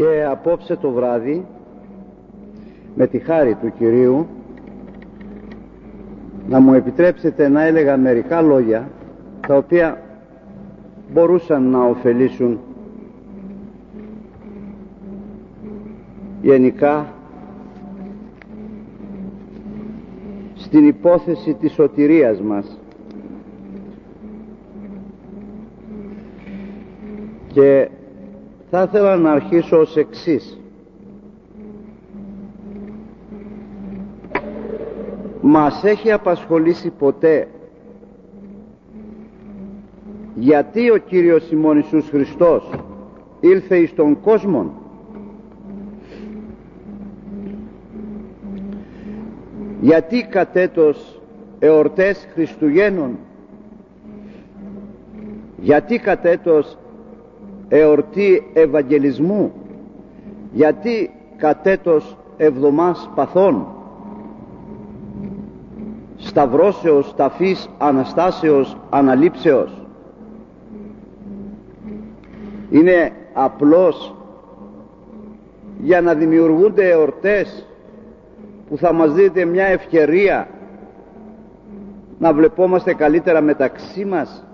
Και απόψε το βράδυ, με τη χάρη του Κυρίου, να μου επιτρέψετε να έλεγα μερικά λόγια τα οποία μπορούσαν να ωφελήσουν γενικά στην υπόθεση της σωτηρίας μας. Και θα ήθελα να αρχίσω ως εξής. Μας έχει απασχολήσει ποτέ γιατί ο Κύριος ημών Ιησούς Χριστός ήλθε εις τον κόσμο? Γιατί κατέτος εορτές Χριστουγέννων? Γιατί κατέτος εορτή Ευαγγελισμού? Γιατί κατέτος εβδομάς παθών, σταυρώσεως, ταφής, Αναστάσεως, Αναλήψεως? Είναι απλώς για να δημιουργούνται εορτές που θα μας δείτε μια ευκαιρία να βλεπόμαστε καλύτερα μεταξύ μας,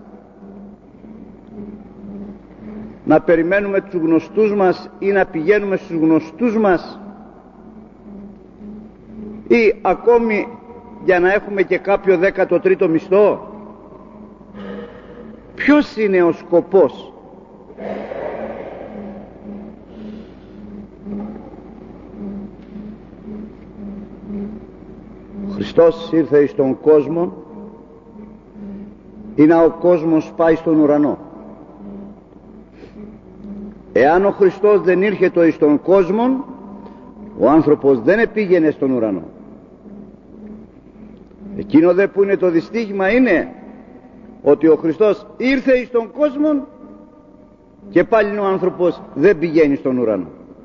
να περιμένουμε τους γνωστούς μας ή να πηγαίνουμε στους γνωστούς μας, ή ακόμη για να έχουμε και κάποιο 13ο μισθό? Ποιος είναι ο σκοπός? Ο Χριστός ήρθε εις τον κόσμο ή να ο κόσμος πάει στον ουρανό. Εάν ο Χριστός δεν ήρχετο εις τον κόσμο, ο άνθρωπος δεν επήγαινε στον ουρανό. Εκείνο δε που είναι το δυστύχημα είναι ότι ο Χριστός ήρθε εις τον κόσμο και πάλι ο άνθρωπος δεν πηγαίνει στον ουρανό.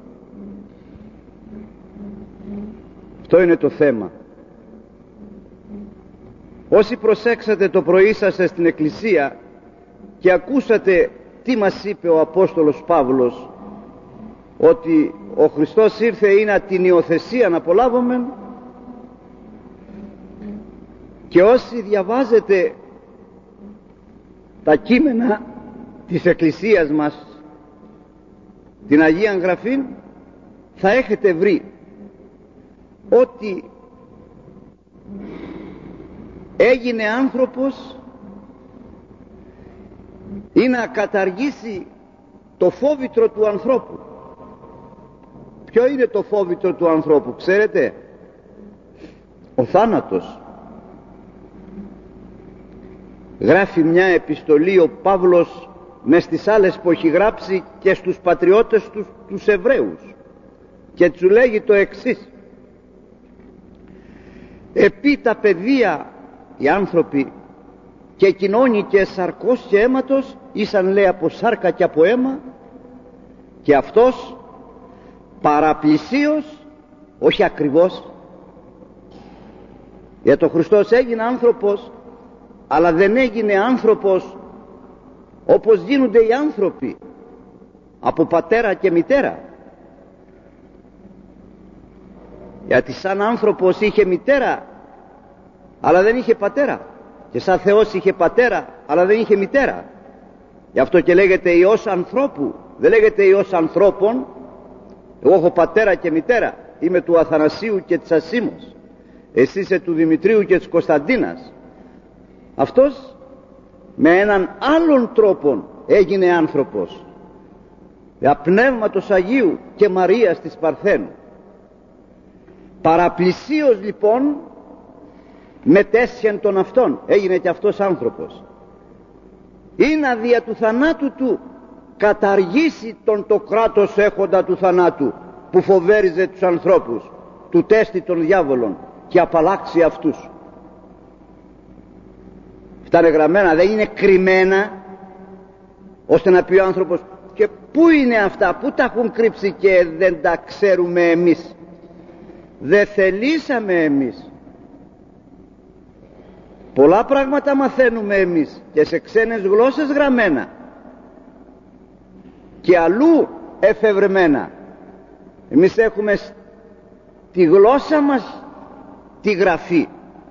Αυτό είναι το θέμα. Όσοι προσέξατε το πρωί σας στην εκκλησία και ακούσατε τι μας είπε ο Απόστολος Παύλος, ότι ο Χριστός ήρθε ή να την υιοθεσία να απολάβουμε, και όσοι διαβάζετε τα κείμενα της εκκλησίας μας, την Αγία Γραφή, θα έχετε βρει ότι έγινε άνθρωπος ή να καταργήσει το φόβητρο του ανθρώπου. Ποιο είναι το φόβητρο του ανθρώπου, ξέρετε? Ο θάνατος. Γράφει μια επιστολή ο Παύλος μες στις άλλες που έχει γράψει και στους πατριώτες τους Εβραίους, και του λέγει το εξής: επί τα παιδεία οι άνθρωποι και κοινώνικες σαρκός και αίματος ήσαν, λέει, από σάρκα και από αίμα, και αυτός παραπλησίως, όχι ακριβώς, γιατί ο Χριστός έγινε άνθρωπος, αλλά δεν έγινε άνθρωπος όπως γίνονται οι άνθρωποι, από πατέρα και μητέρα. Γιατί σαν άνθρωπος είχε μητέρα αλλά δεν είχε πατέρα, και σαν Θεός είχε πατέρα αλλά δεν είχε μητέρα. Γι' αυτό και λέγεται Υιός ανθρώπου, δεν λέγεται Υιός ανθρώπων. Εγώ έχω πατέρα και μητέρα, είμαι του Αθανασίου και της Ασίμος, εσύ είσαι του Δημητρίου και της Κωνσταντίνας. Αυτός με έναν άλλον τρόπο έγινε άνθρωπος, πνεύματος Αγίου και Μαρίας της Παρθένου. Παραπλησίως λοιπόν μετέσχεν τον αυτόν, έγινε και αυτός άνθρωπος, ή να δια του θανάτου του καταργήσει τον το κράτος έχοντα του θανάτου, που φοβέριζε τους ανθρώπους, του τέστη των διάβολων, και απαλλάξει αυτούς. Αυτά είναι γραμμένα, δεν είναι κρυμμένα, ώστε να πει ο άνθρωπος, και πού είναι αυτά, πού τα έχουν κρύψει και δεν τα ξέρουμε εμείς? Δεν θελήσαμε εμείς. Πολλά πράγματα μαθαίνουμε εμείς και σε ξένες γλώσσες γραμμένα και αλλού εφευρεμένα, Εμείς έχουμε τη γλώσσα μας τη γραφή.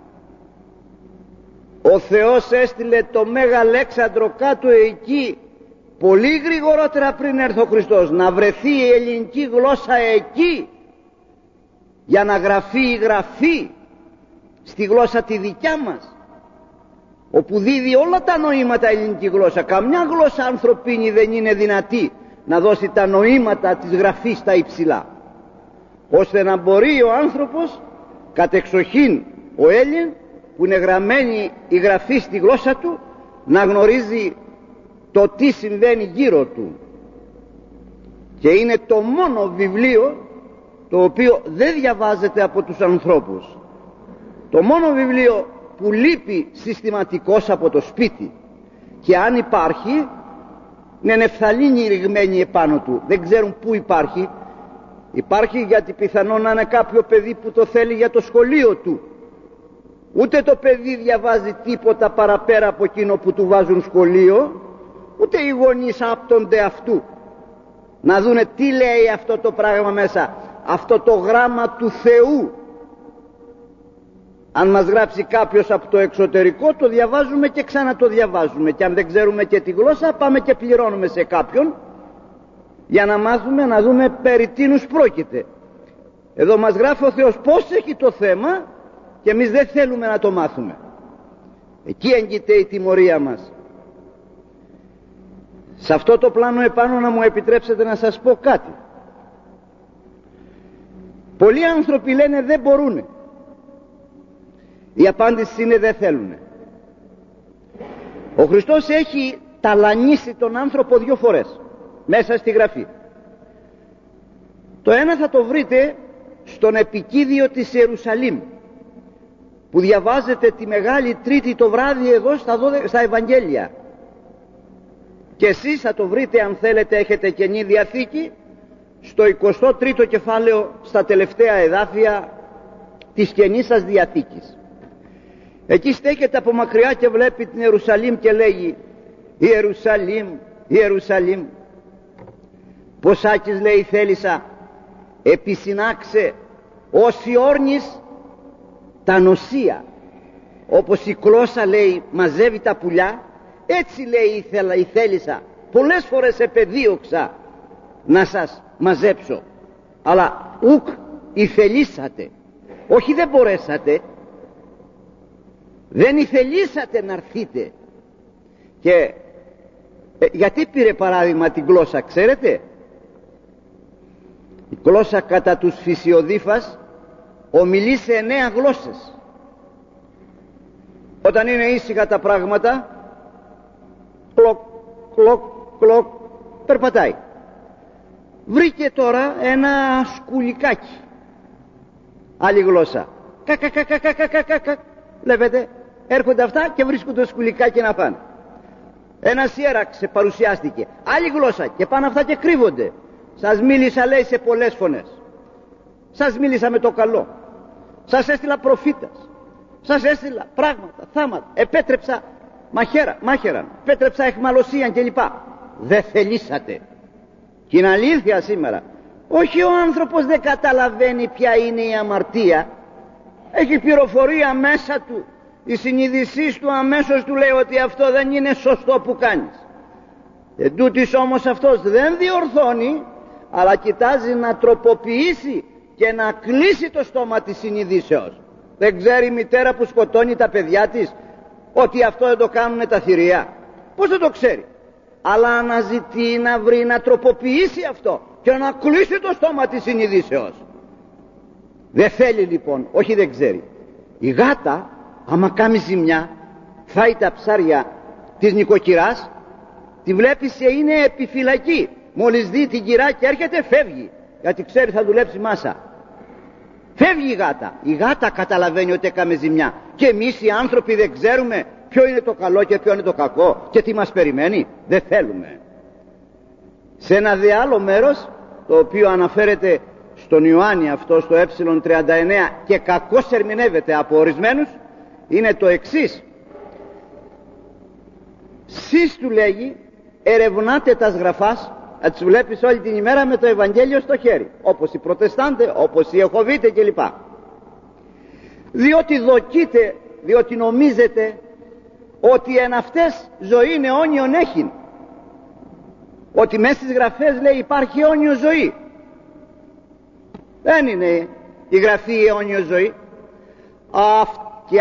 Ο Θεός έστειλε το Μέγα Αλέξανδρο κάτω εκεί πολύ γρηγορότερα πριν έρθει ο Χριστός, να βρεθεί η ελληνική γλώσσα εκεί για να γραφεί η γραφή στη γλώσσα τη δικιά μας, όπου δίδει όλα τα νοήματα η ελληνική γλώσσα. Καμιά γλώσσα ανθρωπίνη δεν είναι δυνατή να δώσει τα νοήματα της γραφής στα υψηλά, ώστε να μπορεί ο άνθρωπος κατεξοχήν ο Έλλην, που είναι γραμμένη η γραφή στη γλώσσα του, να γνωρίζει το τι συμβαίνει γύρω του. Και είναι το μόνο βιβλίο το οποίο δεν διαβάζεται από τους ανθρώπους, το μόνο βιβλίο που λείπει συστηματικώς από το σπίτι, και αν υπάρχει είναι νεφθαλίνη ρηγμένη επάνω του, δεν ξέρουν πού υπάρχει. Υπάρχει γιατί πιθανόν να είναι κάποιο παιδί που το θέλει για το σχολείο του. Ούτε το παιδί διαβάζει τίποτα παραπέρα από εκείνο που του βάζουν σχολείο, ούτε οι γονείς άπτονται αυτού να δούνε τι λέει αυτό το πράγμα μέσα, αυτό το γράμμα του Θεού. Αν μας γράψει κάποιος από το εξωτερικό, το διαβάζουμε και ξανά το διαβάζουμε, και αν δεν ξέρουμε και τη γλώσσα, πάμε και πληρώνουμε σε κάποιον για να μάθουμε, να δούμε περί τίνους πρόκειται. Εδώ μας γράφει ο Θεός πώς έχει το θέμα και εμείς δεν θέλουμε να το μάθουμε. Εκεί έγκυται η τιμωρία μας. Σε αυτό το πλάνο επάνω να μου επιτρέψετε να σας πω κάτι. Πολλοί άνθρωποι λένε δεν μπορούνε. Η απάντηση είναι δεν θέλουνε. Ο Χριστός έχει ταλανίσει τον άνθρωπο 2 φορές μέσα στη Γραφή. Το ένα θα το βρείτε στον επικίδιο της Ιερουσαλήμ, που διαβάζετε τη Μεγάλη Τρίτη το βράδυ εδώ στα Ευαγγέλια, και εσείς θα το βρείτε, αν θέλετε έχετε Καινή Διαθήκη, στο 23ο κεφάλαιο, στα τελευταία εδάφια της Καινής σας Διαθήκης. Εκεί στέκεται από μακριά και βλέπει την Ιερουσαλήμ και λέγει Ιερουσαλήμ, Ιερουσαλήμ, ποσάκης, λέει, θέλησα επισυνάξε όσοι όρνης τα νοσία. Όπως η κλώσσα, λέει, μαζεύει τα πουλιά, έτσι, λέει, η θέλησα πολλές φορές επεδίωξα να σας μαζέψω, αλλά ουκ ηθελήσατε. Όχι, δεν μπορέσατε, δεν ηθελήσατε να έρθείτε. Και γιατί πήρε παράδειγμα την γλώσσα, ξέρετε? Η γλώσσα κατά τους Φυσιοδίφας ομιλεί σε 9 γλώσσες. Όταν είναι ήσυχα τα πράγματα, κλοκ, κλοκ, κλοκ, περπατάει. Βρήκε τώρα ένα σκουλικάκι, άλλη γλώσσα, κακακακακακακακακ. Βλέπετε, έρχονται αυτά και βρίσκουν το σκουλικάκι να πάνε. Ένα σιέραξ παρουσιάστηκε, άλλη γλώσσα, και πάνε αυτά και κρύβονται. Σας μίλησα, λέει, σε πολλές φωνές. Σας μίλησα με το καλό. Σας έστειλα προφήτας. Σας έστειλα πράγματα, θάματα. Επέτρεψα μάχαιραν, επέτρεψα εχμαλωσίαν κλπ. Δεν θελήσατε. Και είναι αλήθεια σήμερα. Όχι, ο άνθρωπος δεν καταλαβαίνει ποια είναι η αμαρτία. Έχει πληροφορία μέσα του. Η συνείδησή του αμέσως του λέει ότι αυτό δεν είναι σωστό που κάνεις. Εν τούτοις όμως αυτός δεν διορθώνει, αλλά κοιτάζει να τροποποιήσει και να κλείσει το στόμα της συνειδήσεως. Δεν ξέρει η μητέρα που σκοτώνει τα παιδιά της ότι αυτό δεν το κάνουνε τα θηρία? Πώς δεν το ξέρει? Αλλά αναζητεί να βρει, να τροποποιήσει αυτό και να κλείσει το στόμα της συνειδήσεως. Δεν θέλει λοιπόν, όχι δεν ξέρει. Η γάτα άμα κάνει ζημιά, φάει τα ψάρια της νοικοκυράς, τη βλέπεις και είναι επιφυλακή. Μόλις δει την κυρά και έρχεται, φεύγει, γιατί ξέρει θα δουλέψει μάσα. Φεύγει η γάτα. Η γάτα καταλαβαίνει ότι έκαμε ζημιά. Και εμείς οι άνθρωποι δεν ξέρουμε ποιο είναι το καλό και ποιο είναι το κακό και τι μας περιμένει? Δεν θέλουμε. Σε ένα δε άλλο μέρος, το οποίο αναφέρεται στον Ιωάννη αυτό, στο ε39, και κακώς ερμηνεύεται από ορισμένους, είναι το εξής. Σεις, του λέγει, ερευνάτε τας γραφάς, να τις βλέπεις όλη την ημέρα με το Ευαγγέλιο στο χέρι, όπως οι Προτεστάντες, όπως οι Εχωβίτες κλπ. Διότι δοκείτε, διότι νομίζετε ότι εν αυτές ζωήν αιώνιον έχειν, ότι μέσα στις γραφές λέει υπάρχει αιώνιο ζωή. Δεν είναι η γραφή αιώνιο ζωή. Και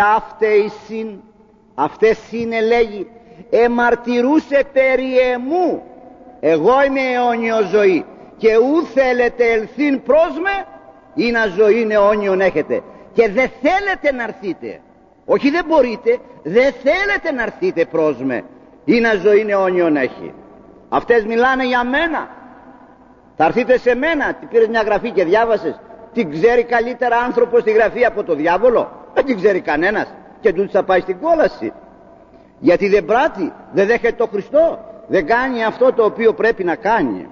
αυτές είναι, λέγει, εμαρτυρούσε περί εμού, εγώ είμαι αιώνιο ζωή και ου θέλετε ελθύν προς με ή να ζωήν αιώνιον έχετε. Και δεν θέλετε να έρθείτε, όχι δεν μπορείτε, δεν θέλετε να έρθείτε προς με ή να ζωήν αιώνιον έχει. Αυτές μιλάνε για μένα. Θα έρθείτε σε μένα. Τι πήρες μια γραφή και διάβασες? Την ξέρει καλύτερα άνθρωπος τη γραφή από το διάβολο? Δεν την ξέρει κανένας, και τούτος θα πάει στην κόλαση, γιατί δεν πράττει, δεν δέχεται το Χριστό, δεν κάνει αυτό το οποίο πρέπει να κάνει.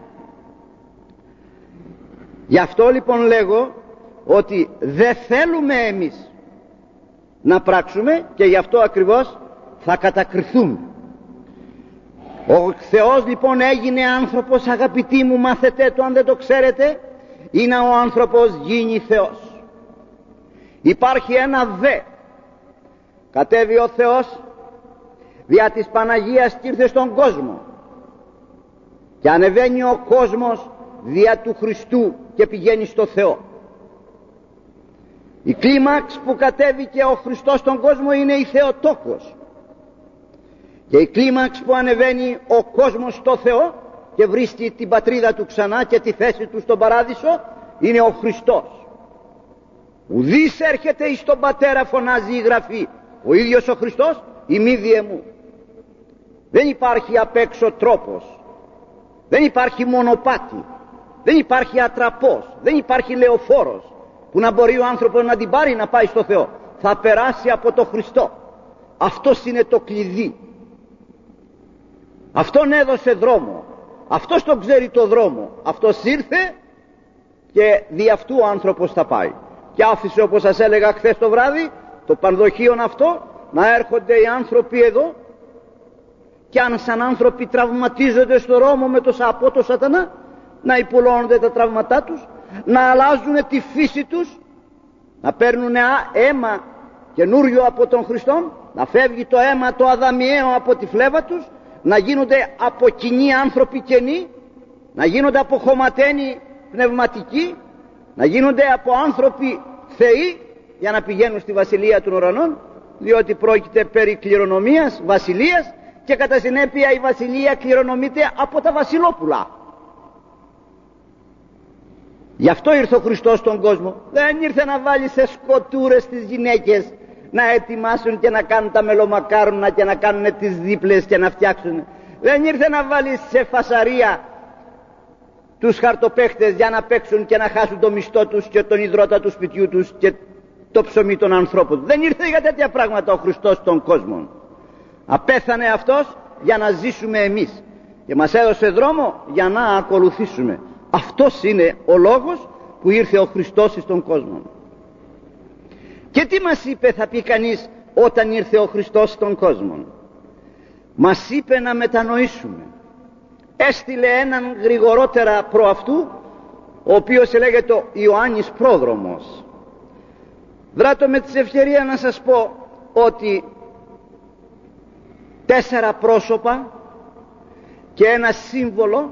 Γι' αυτό λοιπόν λέγω ότι δεν θέλουμε εμείς να πράξουμε, και γι' αυτό ακριβώς θα κατακριθούμε. Ο Θεός λοιπόν έγινε άνθρωπος, αγαπητοί μου, μάθετε το αν δεν το ξέρετε, είναι ο άνθρωπος γίνει Θεός. Υπάρχει ένα δε. Κατέβη ο Θεός δια της Παναγίας και ήρθε στον κόσμο, και ανεβαίνει ο κόσμος δια του Χριστού και πηγαίνει στο Θεό. Η κλίμαξ που κατέβηκε ο Χριστός στον κόσμο είναι η Θεοτόκος, και η κλίμαξ που ανεβαίνει ο κόσμος στο Θεό και βρίσκει την πατρίδα του ξανά και τη θέση του στον παράδεισο είναι ο Χριστός. Ουδής έρχεται εις τον Πατέρα, φωνάζει η Γραφή, ο ίδιος ο Χριστός, ημίδιε μου. Δεν υπάρχει απ' έξω τρόπος, δεν υπάρχει μονοπάτι, δεν υπάρχει ατραπός, δεν υπάρχει λεωφόρος που να μπορεί ο άνθρωπος να την πάρει να πάει στο Θεό. Θα περάσει από το Χριστό. Αυτός είναι το κλειδί. Αυτόν έδωσε δρόμο, αυτός τον ξέρει το δρόμο, αυτός ήρθε και δι' αυτού ο άνθρωπος θα πάει. Και άφησε, όπως σας έλεγα χθες το βράδυ, το πανδοχείο αυτό να έρχονται οι άνθρωποι εδώ, και αν σαν άνθρωποι τραυματίζονται στο δρόμο με από το σατανά, να υπολώνονται τα τραύματά τους, να αλλάζουν τη φύση τους, να παίρνουν αίμα καινούριο από τον Χριστό, να φεύγει το αίμα το αδαμιαίο από τη φλέβα τους, να γίνονται από κοινοί άνθρωποι καινοί, να γίνονται από χωματένοι πνευματικοί, να γίνονται από άνθρωποι θεοί, για να πηγαίνουν στη βασιλεία των ουρανών, διότι πρόκειται περί κληρονομίας βασιλείας, και κατά συνέπεια η βασιλεία κληρονομείται από τα βασιλόπουλα. Γι' αυτό ήρθε ο Χριστός στον κόσμο. Δεν ήρθε να βάλει σε σκοτούρες τις γυναίκες να ετοιμάσουν και να κάνουν τα μελομακάρονα και να κάνουν τις δίπλες και να φτιάξουν. Δεν ήρθε να βάλει σε φασαρία τους χαρτοπαίχτες για να παίξουν και να χάσουν το μισθό τους και τον υδρότα του σπιτιού τους και το ψωμί των ανθρώπων. Δεν ήρθε για τέτοια πράγματα ο Χριστός στον κόσμο. Απέθανε αυτός για να ζήσουμε εμείς, και μας έδωσε δρόμο για να ακολουθήσουμε. Αυτός είναι ο λόγος που ήρθε ο Χριστός στον κόσμο. Και τι μας είπε, θα πει κανείς, όταν ήρθε ο Χριστός στον κόσμο? Μας είπε να μετανοήσουμε. Έστειλε έναν γρηγορότερα προ αυτού, ο οποίος λέγεται ο Ιωάννης Πρόδρομος. Δράτω με της ευκαιρία να σας πω ότι 4 πρόσωπα και ένα σύμβολο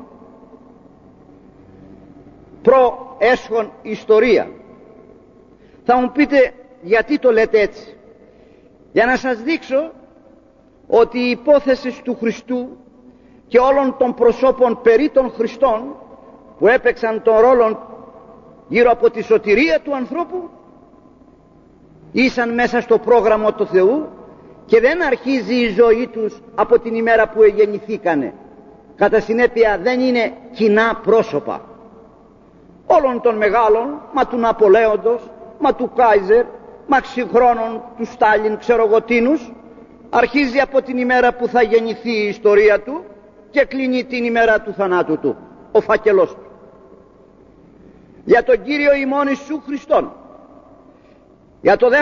προέσχον ιστορία. Θα μου πείτε γιατί το λέτε έτσι? Για να σας δείξω ότι η υπόθεση του Χριστού και όλων των προσώπων περί των Χριστών που έπαιξαν τον ρόλο γύρω από τη σωτηρία του ανθρώπου ήσαν μέσα στο πρόγραμμα του Θεού, και δεν αρχίζει η ζωή τους από την ημέρα που γεννηθήκανε. Κατά συνέπεια δεν είναι κοινά πρόσωπα όλων των μεγάλων, μα του Ναπολέοντος, μα του Κάιζερ, μα συγχρόνων του Στάλιν, ξέρω εγώ τίνους. Αρχίζει από την ημέρα που θα γεννηθεί η ιστορία του και κλείνει την ημέρα του θανάτου του, ο φάκελός του. Για τον Κύριο ημών Ιησού Χριστόν, για το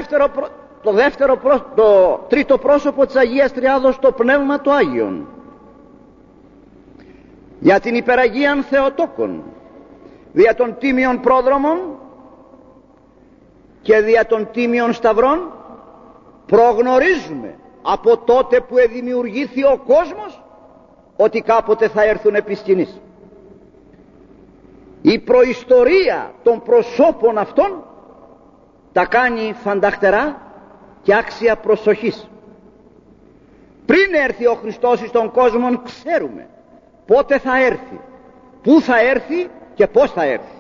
τρίτο πρόσωπο της Αγίας Τριάδος, το Πνεύμα το Άγιον, για την υπεραγίαν Θεοτόκον, δια των τίμιων πρόδρομων και δια των τίμιων σταυρών προγνωρίζουμε από τότε που εδημιουργήθη ο κόσμος ότι κάποτε θα έρθουν επί σκηνής. Η προϊστορία των προσώπων αυτών τα κάνει φανταχτερά και άξια προσοχής. Πριν έρθει ο Χριστός στον κόσμο ξέρουμε πότε θα έρθει, πού θα έρθει και πώς θα έρθει.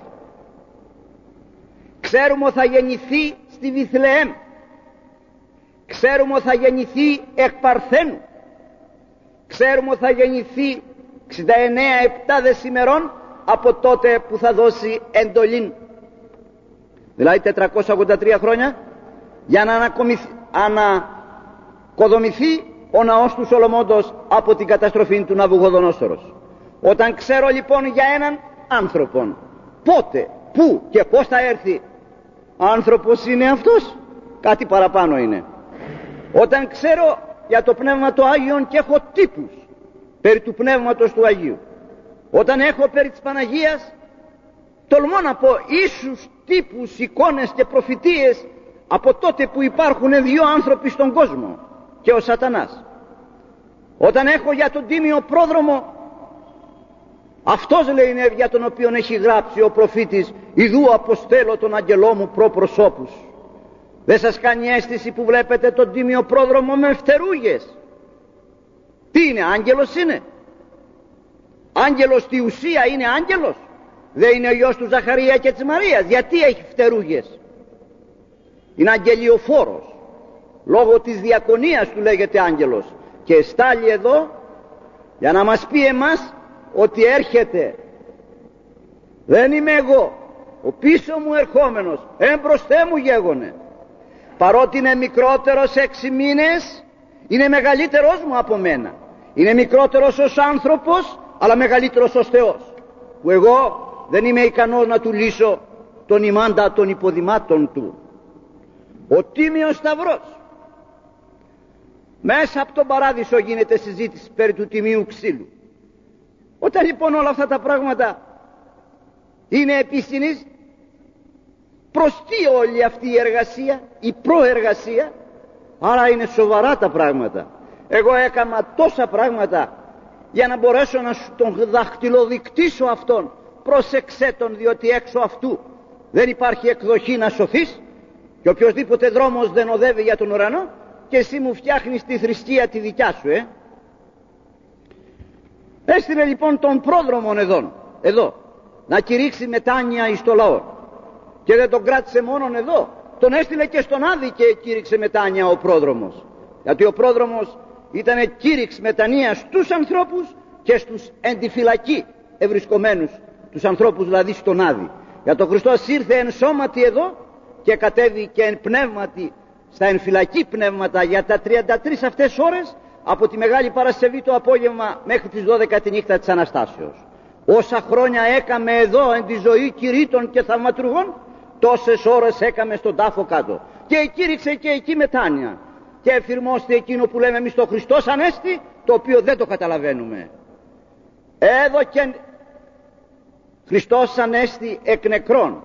Ξέρουμε ότι θα γεννηθεί στη Βιθλεέμ, ξέρουμε ότι θα γεννηθεί εκ Παρθένου, ξέρουμε ότι θα γεννηθεί 69 επτάδες ημερών από τότε που θα δώσει εντολήν, δηλαδή 483 χρόνια, για να ανακοδομηθεί ο ναός του Σολομώντος από την καταστροφή του Ναβουχοδονόσορος. Όταν ξέρω λοιπόν για έναν άνθρωπον πότε, πού και πώς θα έρθει, άνθρωπος είναι αυτός, κάτι παραπάνω είναι. Όταν ξέρω για το Πνεύμα το Άγιον και έχω τύπους περί του Πνεύματος του Αγίου, όταν έχω περί της Παναγίας, τολμώ να πω ίσους τύπους, εικόνες και προφητείες από τότε που υπάρχουν δύο άνθρωποι στον κόσμο και ο Σατανάς. Όταν έχω για τον τίμιο πρόδρομο, αυτός λέει είναι για τον οποίο έχει γράψει ο προφήτης, ιδού αποστέλω τον αγγελό μου προπροσώπους. Δεν σας κάνει αίσθηση που βλέπετε τον τίμιο πρόδρομο με φτερούγες? Τι είναι, άγγελος είναι? Άγγελος στη ουσία είναι άγγελος? Δεν είναι ο γιος του Ζαχαρία και της Μαρίας? Γιατί έχει φτερούγες? Είναι αγγελιοφόρος, λόγω της διακονίας του λέγεται άγγελος, και στάλει εδώ για να μας πει εμάς ότι έρχεται. Δεν είμαι εγώ, ο πίσω μου ερχόμενος εμπροστέ μου γέγονε. Παρότι είναι μικρότερος 6 μήνες, είναι μεγαλύτερος μου από μένα. Είναι μικρότερος ως άνθρωπος, αλλά μεγαλύτερος ως Θεός, που εγώ δεν είμαι ικανός να του λύσω τον ημάντα των υποδημάτων του. Ο Τίμιος Σταυρός. Μέσα από τον παράδεισο γίνεται συζήτηση περί του τιμίου ξύλου. Όταν λοιπόν όλα αυτά τα πράγματα είναι επίστηνης, προς τι όλη αυτή η εργασία, η προεργασία? Άρα είναι σοβαρά τα πράγματα. Εγώ έκανα τόσα πράγματα για να μπορέσω να τον δαχτυλοδεικτήσω αυτόν. Πρόσεξέ τον, διότι έξω αυτού δεν υπάρχει εκδοχή να σωθείς, και οποιοσδήποτε δρόμος δεν οδεύει για τον ουρανό, και εσύ μου φτιάχνεις τη θρησκεία τη δικιά σου. Έστειλε λοιπόν τον πρόδρομον εδώ να κηρύξει μετάνοια εις το λαό, και δεν τον κράτησε μόνον εδώ, τον έστειλε και στον Άδη και κήρυξε μετάνοια ο πρόδρομος, γιατί ο πρόδρομος ήταν κήρυξη μετανία στους ανθρώπους και στους εν τη φυλακή ευρισκομένους, τους ανθρώπους δηλαδή στον Άδη. Για τον Χριστός ήρθε εν σώματι εδώ και κατέβηκε εν πνεύματι στα εν φυλακή πνεύματα για τα 33 αυτές ώρες, από τη Μεγάλη Παρασκευή το απόγευμα μέχρι τις 12 τη νύχτα της Αναστάσεως. Όσα χρόνια έκαμε εδώ εν τη ζωή κηρύττων και θαυματουργών, τόσες ώρες έκαμε στον τάφο κάτω, και κήρυξε και εκεί μετάνοια, και εφηρμόστε εκείνο που λέμε εμείς το Χριστός Ανέστη, το οποίο δεν το καταλαβαίνουμε. Έδωκεν Χριστός Ανέστη εκ νεκρών,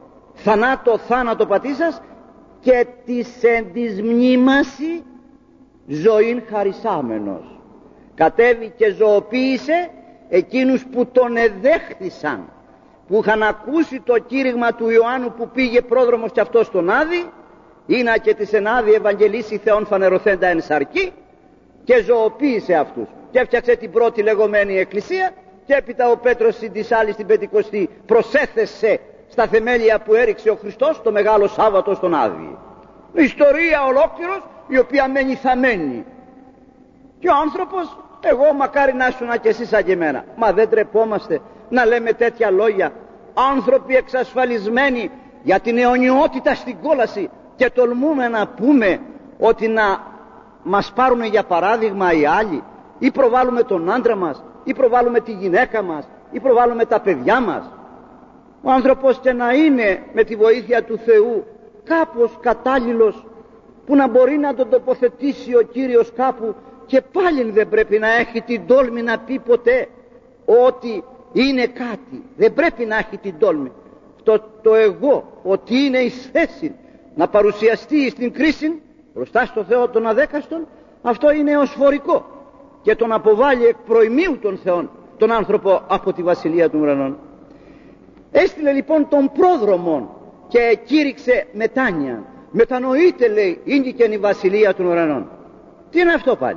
θάνατο πατήσας, και της εν της μνήμαση ζωήν χαρισάμενος. Κατέβη και ζωοποίησε εκείνους που τον εδέχθησαν, που είχαν ακούσει το κήρυγμα του Ιωάννου που πήγε πρόδρομος και αυτός στον Άδη, είναι και της εν Άδη Ευαγγελίσει Θεόν φανερωθέντα εν σαρκή, και ζωοποίησε αυτούς και έφτιαξε την πρώτη λεγόμενη εκκλησία, και έπειτα ο Πέτρος της άλλης την Πεντηκοστή προσέθεσε στα θεμέλια που έριξε ο Χριστός το Μεγάλο Σάββατο στον Άδη. Ιστορία ολόκληρος, η οποία μένει θα μένει. Και ο άνθρωπος, εγώ μακάρι να ήσουν και εσείς σαν και εμένα, μα δεν τρεπόμαστε να λέμε τέτοια λόγια? Άνθρωποι εξασφαλισμένοι για την αιωνιότητα στην κόλαση, και τολμούμε να πούμε ότι να μας πάρουν για παράδειγμα οι άλλοι, ή προβάλλουμε τον άντρα μας, ή προβάλλουμε τη γυναίκα μας, ή προβάλλουμε τα παιδιά μας. Ο άνθρωπος και να είναι με τη βοήθεια του Θεού κάπως κατάλληλος, που να μπορεί να τον τοποθετήσει ο Κύριος κάπου, και πάλι δεν πρέπει να έχει την τόλμη να πει ποτέ ότι είναι κάτι, δεν πρέπει να έχει την τόλμη. Το εγώ, ότι είναι εις θέση να παρουσιαστεί στην κρίση μπροστά στο Θεό των αδέκαστων, αυτό είναι οσφορικό και τον αποβάλλει εκ προημίου των Θεών τον άνθρωπο από τη βασιλεία των ουρανών. Έστειλε λοιπόν τον πρόδρομο και κήρυξε μετάνοια. Μετανοείτε, λέει, ήγηκε η βασιλεία των ουρανών. Τι είναι αυτό πάλι?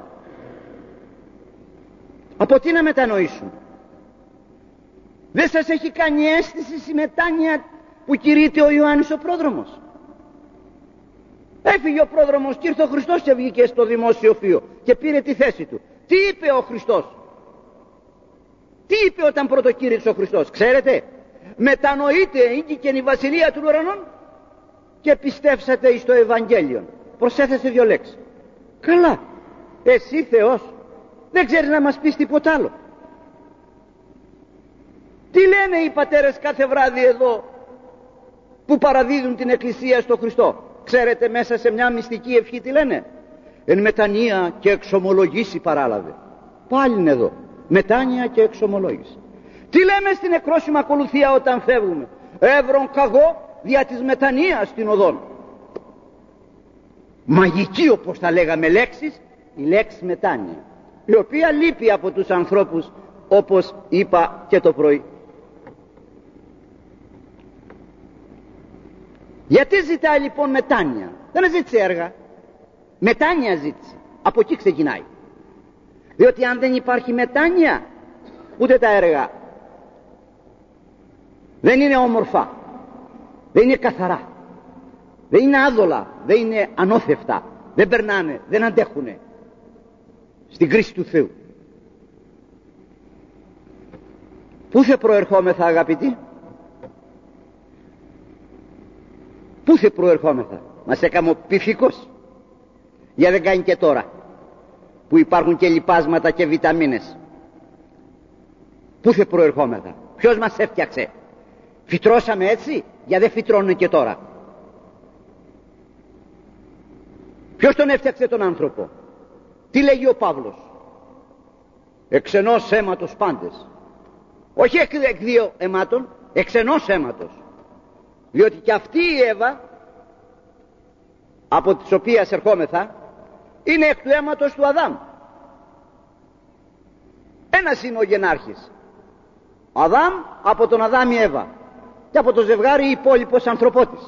Από τι να μετανοήσουν? Δεν σας έχει κάνει αίσθηση η μετάνοια που κηρύττει ο Ιωάννης ο πρόδρομος? Έφυγε ο πρόδρομος και ήρθε ο Χριστός και βγήκε στο δημόσιο φύο και πήρε τη θέση του. Τι είπε ο Χριστός? Τι είπε όταν πρωτοκήρυξε ο Χριστός? Ξέρετε, μετανοείτε, ήγηκε η βασιλεία των ουρανών και πιστεύσατε εις το Ευαγγέλιο. Προσέθεσε 2 λέξεις. Καλά, εσύ Θεός δεν ξέρεις να μας πεις τίποτα άλλο? Τι λένε οι πατέρες κάθε βράδυ εδώ που παραδίδουν την Εκκλησία στο Χριστό? Ξέρετε, μέσα σε μια μυστική ευχή τι λένε? Εν μετανία και εξομολογήσει παράλαβε. Πάλι είναι εδώ, μετάνοια και εξομολόγηση. Τι λέμε στην εκρόσιμη ακολουθία όταν φεύγουμε? Εύρον καγώ δια της μετανοίας στην οδόν. Μαγική, όπως τα λέγαμε, λέξεις, η λέξη μετάνοια, η οποία λείπει από τους ανθρώπους, όπως είπα και το πρωί. Γιατί ζητάει λοιπόν μετάνοια? Δεν ζήτησε έργα, μετάνοια ζήτησε. Από εκεί ξεκινάει. Διότι αν δεν υπάρχει μετάνοια, ούτε τα έργα δεν είναι όμορφα, δεν είναι καθαρά, δεν είναι άδολα, δεν είναι ανώθευτα, δεν περνάνε, δεν αντέχουνε στην κρίση του Θεού. Πού θε προερχόμεθα, αγαπητοί? Πού θε προερχόμεθα? Μας έκαμε ο πυφικός. Για δεν κάνει και τώρα που υπάρχουν και λιπάσματα και βιταμίνες. Πού θε προερχόμεθα? Ποιος μας έφτιαξε? Φυτρώσαμε έτσι? Για δεν φυτρώνουν και τώρα. Ποιος τον έφτιαξε τον άνθρωπο? Τι λέγει ο Παύλος? Εξ ενός αίματος πάντες. Όχι εκ 2 αιμάτων, εξ ενός αίματος. Διότι και αυτή η Εύα από τις οποίες ερχόμεθα είναι εκ του αίματος του Αδάμ. Ένας είναι ο γενάρχης, Αδάμ, από τον Αδάμ η Εύα, και από το ζευγάρι υπόλοιπος ανθρωπότης.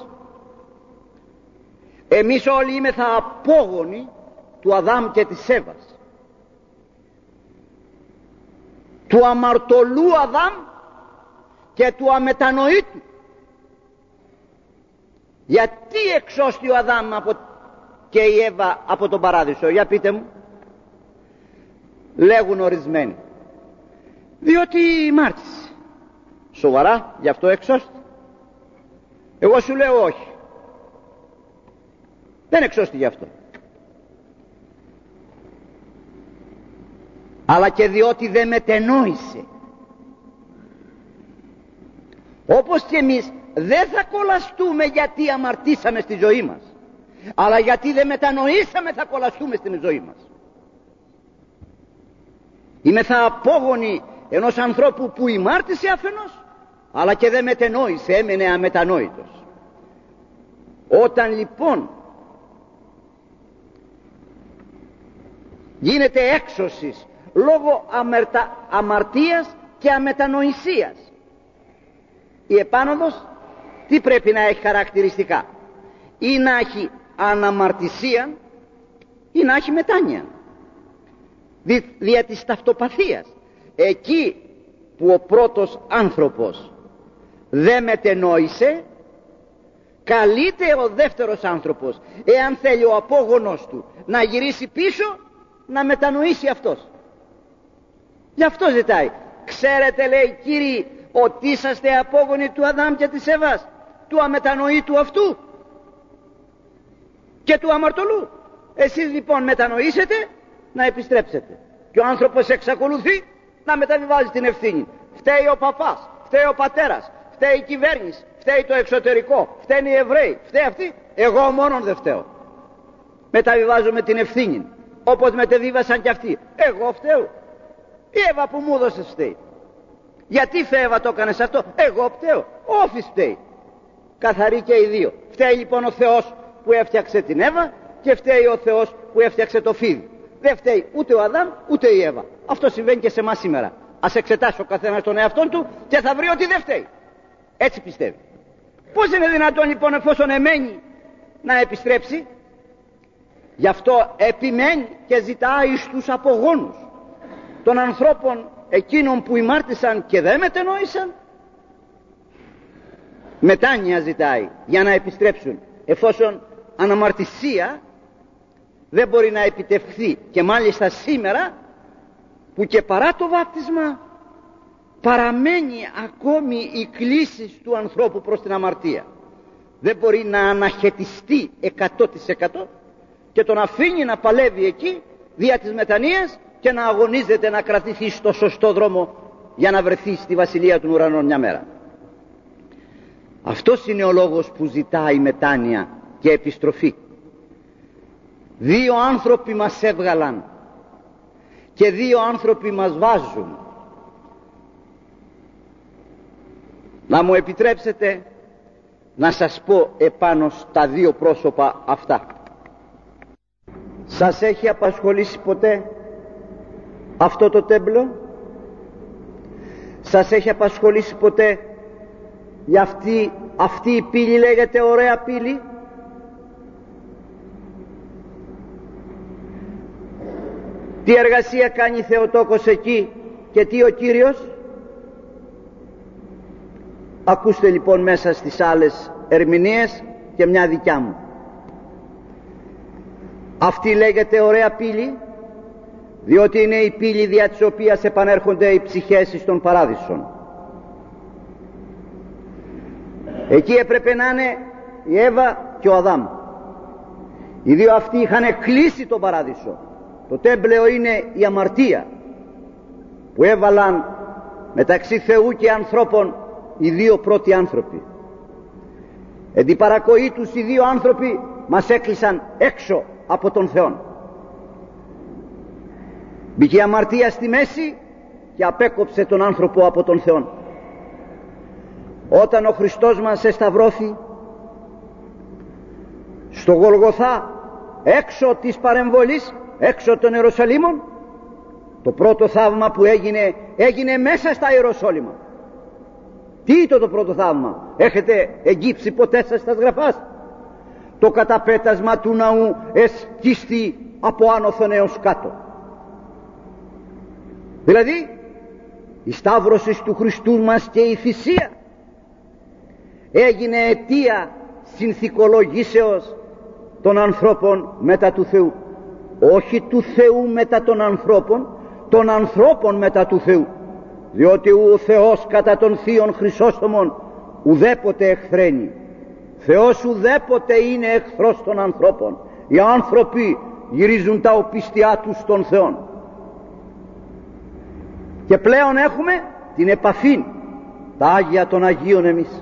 Εμείς όλοι είμεθα απόγονοι του Αδάμ και της Εύας, του αμαρτωλού Αδάμ και του αμετανοήτου. Γιατί εξώστη ο Αδάμ και η Εύα από τον παράδεισο? Για πείτε μου. Λέγουν ορισμένοι, διότι μάρτησε. Σοβαρά, γι' αυτό εξώστη? Εγώ σου λέω όχι, δεν εξώστη γι' αυτό, αλλά και διότι δεν μετενόησε. Όπως και εμείς δεν θα κολλαστούμε γιατί αμαρτήσαμε στη ζωή μας, αλλά γιατί δεν μετανοήσαμε θα κολλαστούμε στην ζωή μας. Είμεθα απόγονοι ενός ανθρώπου που ημάρτησε αφενός, αλλά και δεν μετενόησε, έμενε αμετανόητος. Όταν λοιπόν γίνεται έξωσης λόγω αμαρτίας και αμετανοησίας, η επάνωδος τι πρέπει να έχει χαρακτηριστικά? Ή να έχει αναμαρτησία ή να έχει μετάνοια. Δια της ταυτοπαθίας, εκεί που ο πρώτος άνθρωπος δεν μετενόησε, καλείται ο δεύτερος άνθρωπος, εάν θέλει ο απόγονος του να γυρίσει πίσω, να μετανοήσει αυτός. Γι' αυτό ζητάει. Ξέρετε, λέει, κύριοι, ότι είσαστε απόγονοι του Αδάμ και της Εύας, του αμετανοήτου αυτού και του αμαρτωλού. Εσείς λοιπόν μετανοήσετε να επιστρέψετε, και ο άνθρωπος εξακολουθεί να μεταβιβάζει την ευθύνη. Φταίει ο παπάς, φταίει ο πατέρας, φταίει η κυβέρνηση, φταίει το εξωτερικό, φταίνουν οι Εβραίοι, φταίει αυτοί. Εγώ μόνον δεν φταίω. Μεταβιβάζουμε την ευθύνη όπως μετεβίβασαν και αυτοί. Εγώ φταίω? Η Εύα που μου έδωσε φταίει? Γιατί Εύα το έκανες αυτό? Εγώ φταίω? Όχι, φταίει. Καθαρή και οι δύο. Φταίει λοιπόν ο Θεός που έφτιαξε την Εύα και φταίει ο Θεός που έφτιαξε το φίδι. Δεν φταίει ούτε ο Αδάμ ούτε η Εύα. Αυτό συμβαίνει και σε εμάς σήμερα. Ας εξετάσει ο καθένας τον εαυτόν του και θα βρει ότι δεν φταίει. Έτσι πιστεύει. Πώς είναι δυνατόν λοιπόν, εφόσον εμένει, να επιστρέψει? Γι' αυτό επιμένει και ζητάει στους απογόνους των ανθρώπων εκείνων που ημάρτησαν και δεν μετενόησαν, μετάνοια ζητάει για να επιστρέψουν, εφόσον αναμαρτησία δεν μπορεί να επιτευχθεί, και μάλιστα σήμερα που και παρά το βάπτισμα παραμένει ακόμη η κλίση του ανθρώπου προς την αμαρτία. Δεν μπορεί να αναχαιτιστεί 100% και τον αφήνει να παλεύει εκεί δια της μετανοίας και να αγωνίζεται να κρατηθεί στο σωστό δρόμο για να βρεθεί στη βασιλεία των ουρανών μια μέρα. Αυτός είναι ο λόγος που ζητάει μετάνοια και επιστροφή. Δύο άνθρωποι μας έβγαλαν και δύο άνθρωποι μας βάζουν. Να μου επιτρέψετε να σας πω επάνω στα δύο πρόσωπα αυτά. Σας έχει απασχολήσει ποτέ αυτό το τέμπλο? Σας έχει απασχολήσει ποτέ για αυτή η πύλη, λέγεται ωραία πύλη? Τι εργασία κάνει Θεοτόκος εκεί και τι ο Κύριος? Ακούστε λοιπόν μέσα στις άλλες ερμηνείες και μια δικιά μου. Αυτή λέγεται ωραία πύλη διότι είναι η πύλη δια της οποίας επανέρχονται οι ψυχές εις τον παράδεισον. Εκεί έπρεπε να είναι η Εύα και ο Αδάμ. Οι δύο αυτοί είχαν κλείσει τον παράδεισο. Το τέμπλεο είναι η αμαρτία που έβαλαν μεταξύ Θεού και ανθρώπων οι δύο πρώτοι άνθρωποι. Εν την παρακοή τους οι δύο άνθρωποι μας έκλεισαν έξω από τον Θεό. Μπήκε η αμαρτία στη μέση και απέκοψε τον άνθρωπο από τον Θεό. Όταν ο Χριστός μας εσταυρώθη στο Γολγοθά, έξω της παρεμβολής, έξω των Ιεροσολύμων, το πρώτο θαύμα που έγινε μέσα στα Ιεροσόλυμα. Τι ήταν το πρώτο θαύμα? Έχετε εγγύψει ποτέ σας στα γραφάς? Το καταπέτασμα του ναού εσκίστη από άνωθον έως κάτω. Δηλαδή η σταύρωση του Χριστού μας και η θυσία έγινε αιτία συνθηκολογήσεως των ανθρώπων μετά του Θεού. Όχι του Θεού μετά των ανθρώπων μετά του Θεού. Διότι ο Θεός κατά των Θείων Χρυσόστομων ουδέποτε εχθραίνει. Θεός ουδέποτε είναι εχθρός των ανθρώπων. Οι άνθρωποι γυρίζουν τα οπίστια τους στον Θεό. Και πλέον έχουμε την επαφή, τα Άγια των Αγίων εμείς.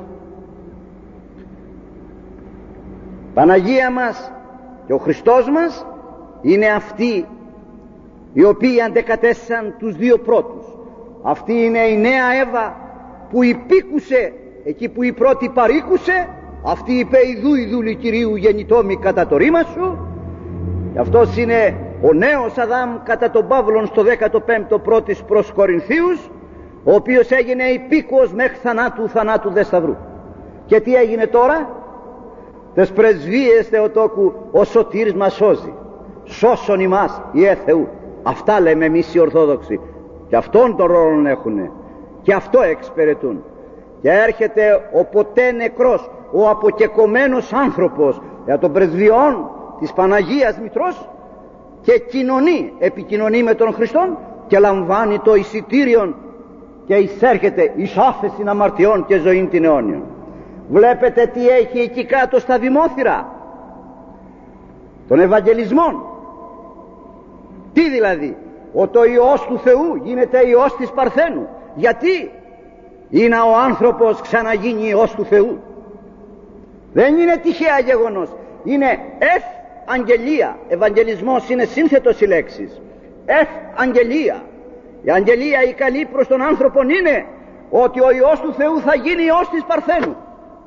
Παναγία μας και ο Χριστός μας είναι αυτοί οι οποίοι αντεκατέστησαν τους δύο πρώτους. Αυτή είναι η νέα Εύα που υπήκουσε εκεί που η πρώτη παρήκουσε. Αυτή είπε ιδού Κυρίου γεννητόμη κατά το ρήμα σου. Και αυτός είναι ο νέος Αδάμ κατά τον Παύλον στο 15ο πρώτης προς Κορινθίους, ο οποίος έγινε υπήκουος μέχρι θανάτου δε σταυρού. Και τι έγινε τώρα? Τες πρεσβείες Θεοτόκου ο Σωτήρης μας σώζει. Σώσον ημάς Ιε Θεού. Αυτά λέμε εμείς οι Ορθόδοξοι. Και αυτόν τον ρόλο έχουνε και αυτό εξυπηρετούν. Και έρχεται ο ποτέ νεκρός, ο αποκεκομμένος άνθρωπος για των πρεσβειών της Παναγίας Μητρός και επικοινωνεί με τον Χριστόν και λαμβάνει το εισιτήριον και εισέρχεται εις άφεση αμαρτιών και ζωήν την αιώνιον. Βλέπετε τι έχει εκεί κάτω στα δημόθυρα των Ευαγγελισμών. Τι δηλαδή? Ότι ο Υιός του Θεού γίνεται Υιός της Παρθένου. Γιατί? Είναι ο άνθρωπος ξαναγίνει Υιός του Θεού. Δεν είναι τυχαία γεγονός. Είναι αγγελία. Ευαγγελισμός είναι σύνθετος η λέξης. Αγγελία. Η αγγελία η καλή προς τον άνθρωπο είναι ότι ο Υιός του Θεού θα γίνει Υιός της Παρθένου.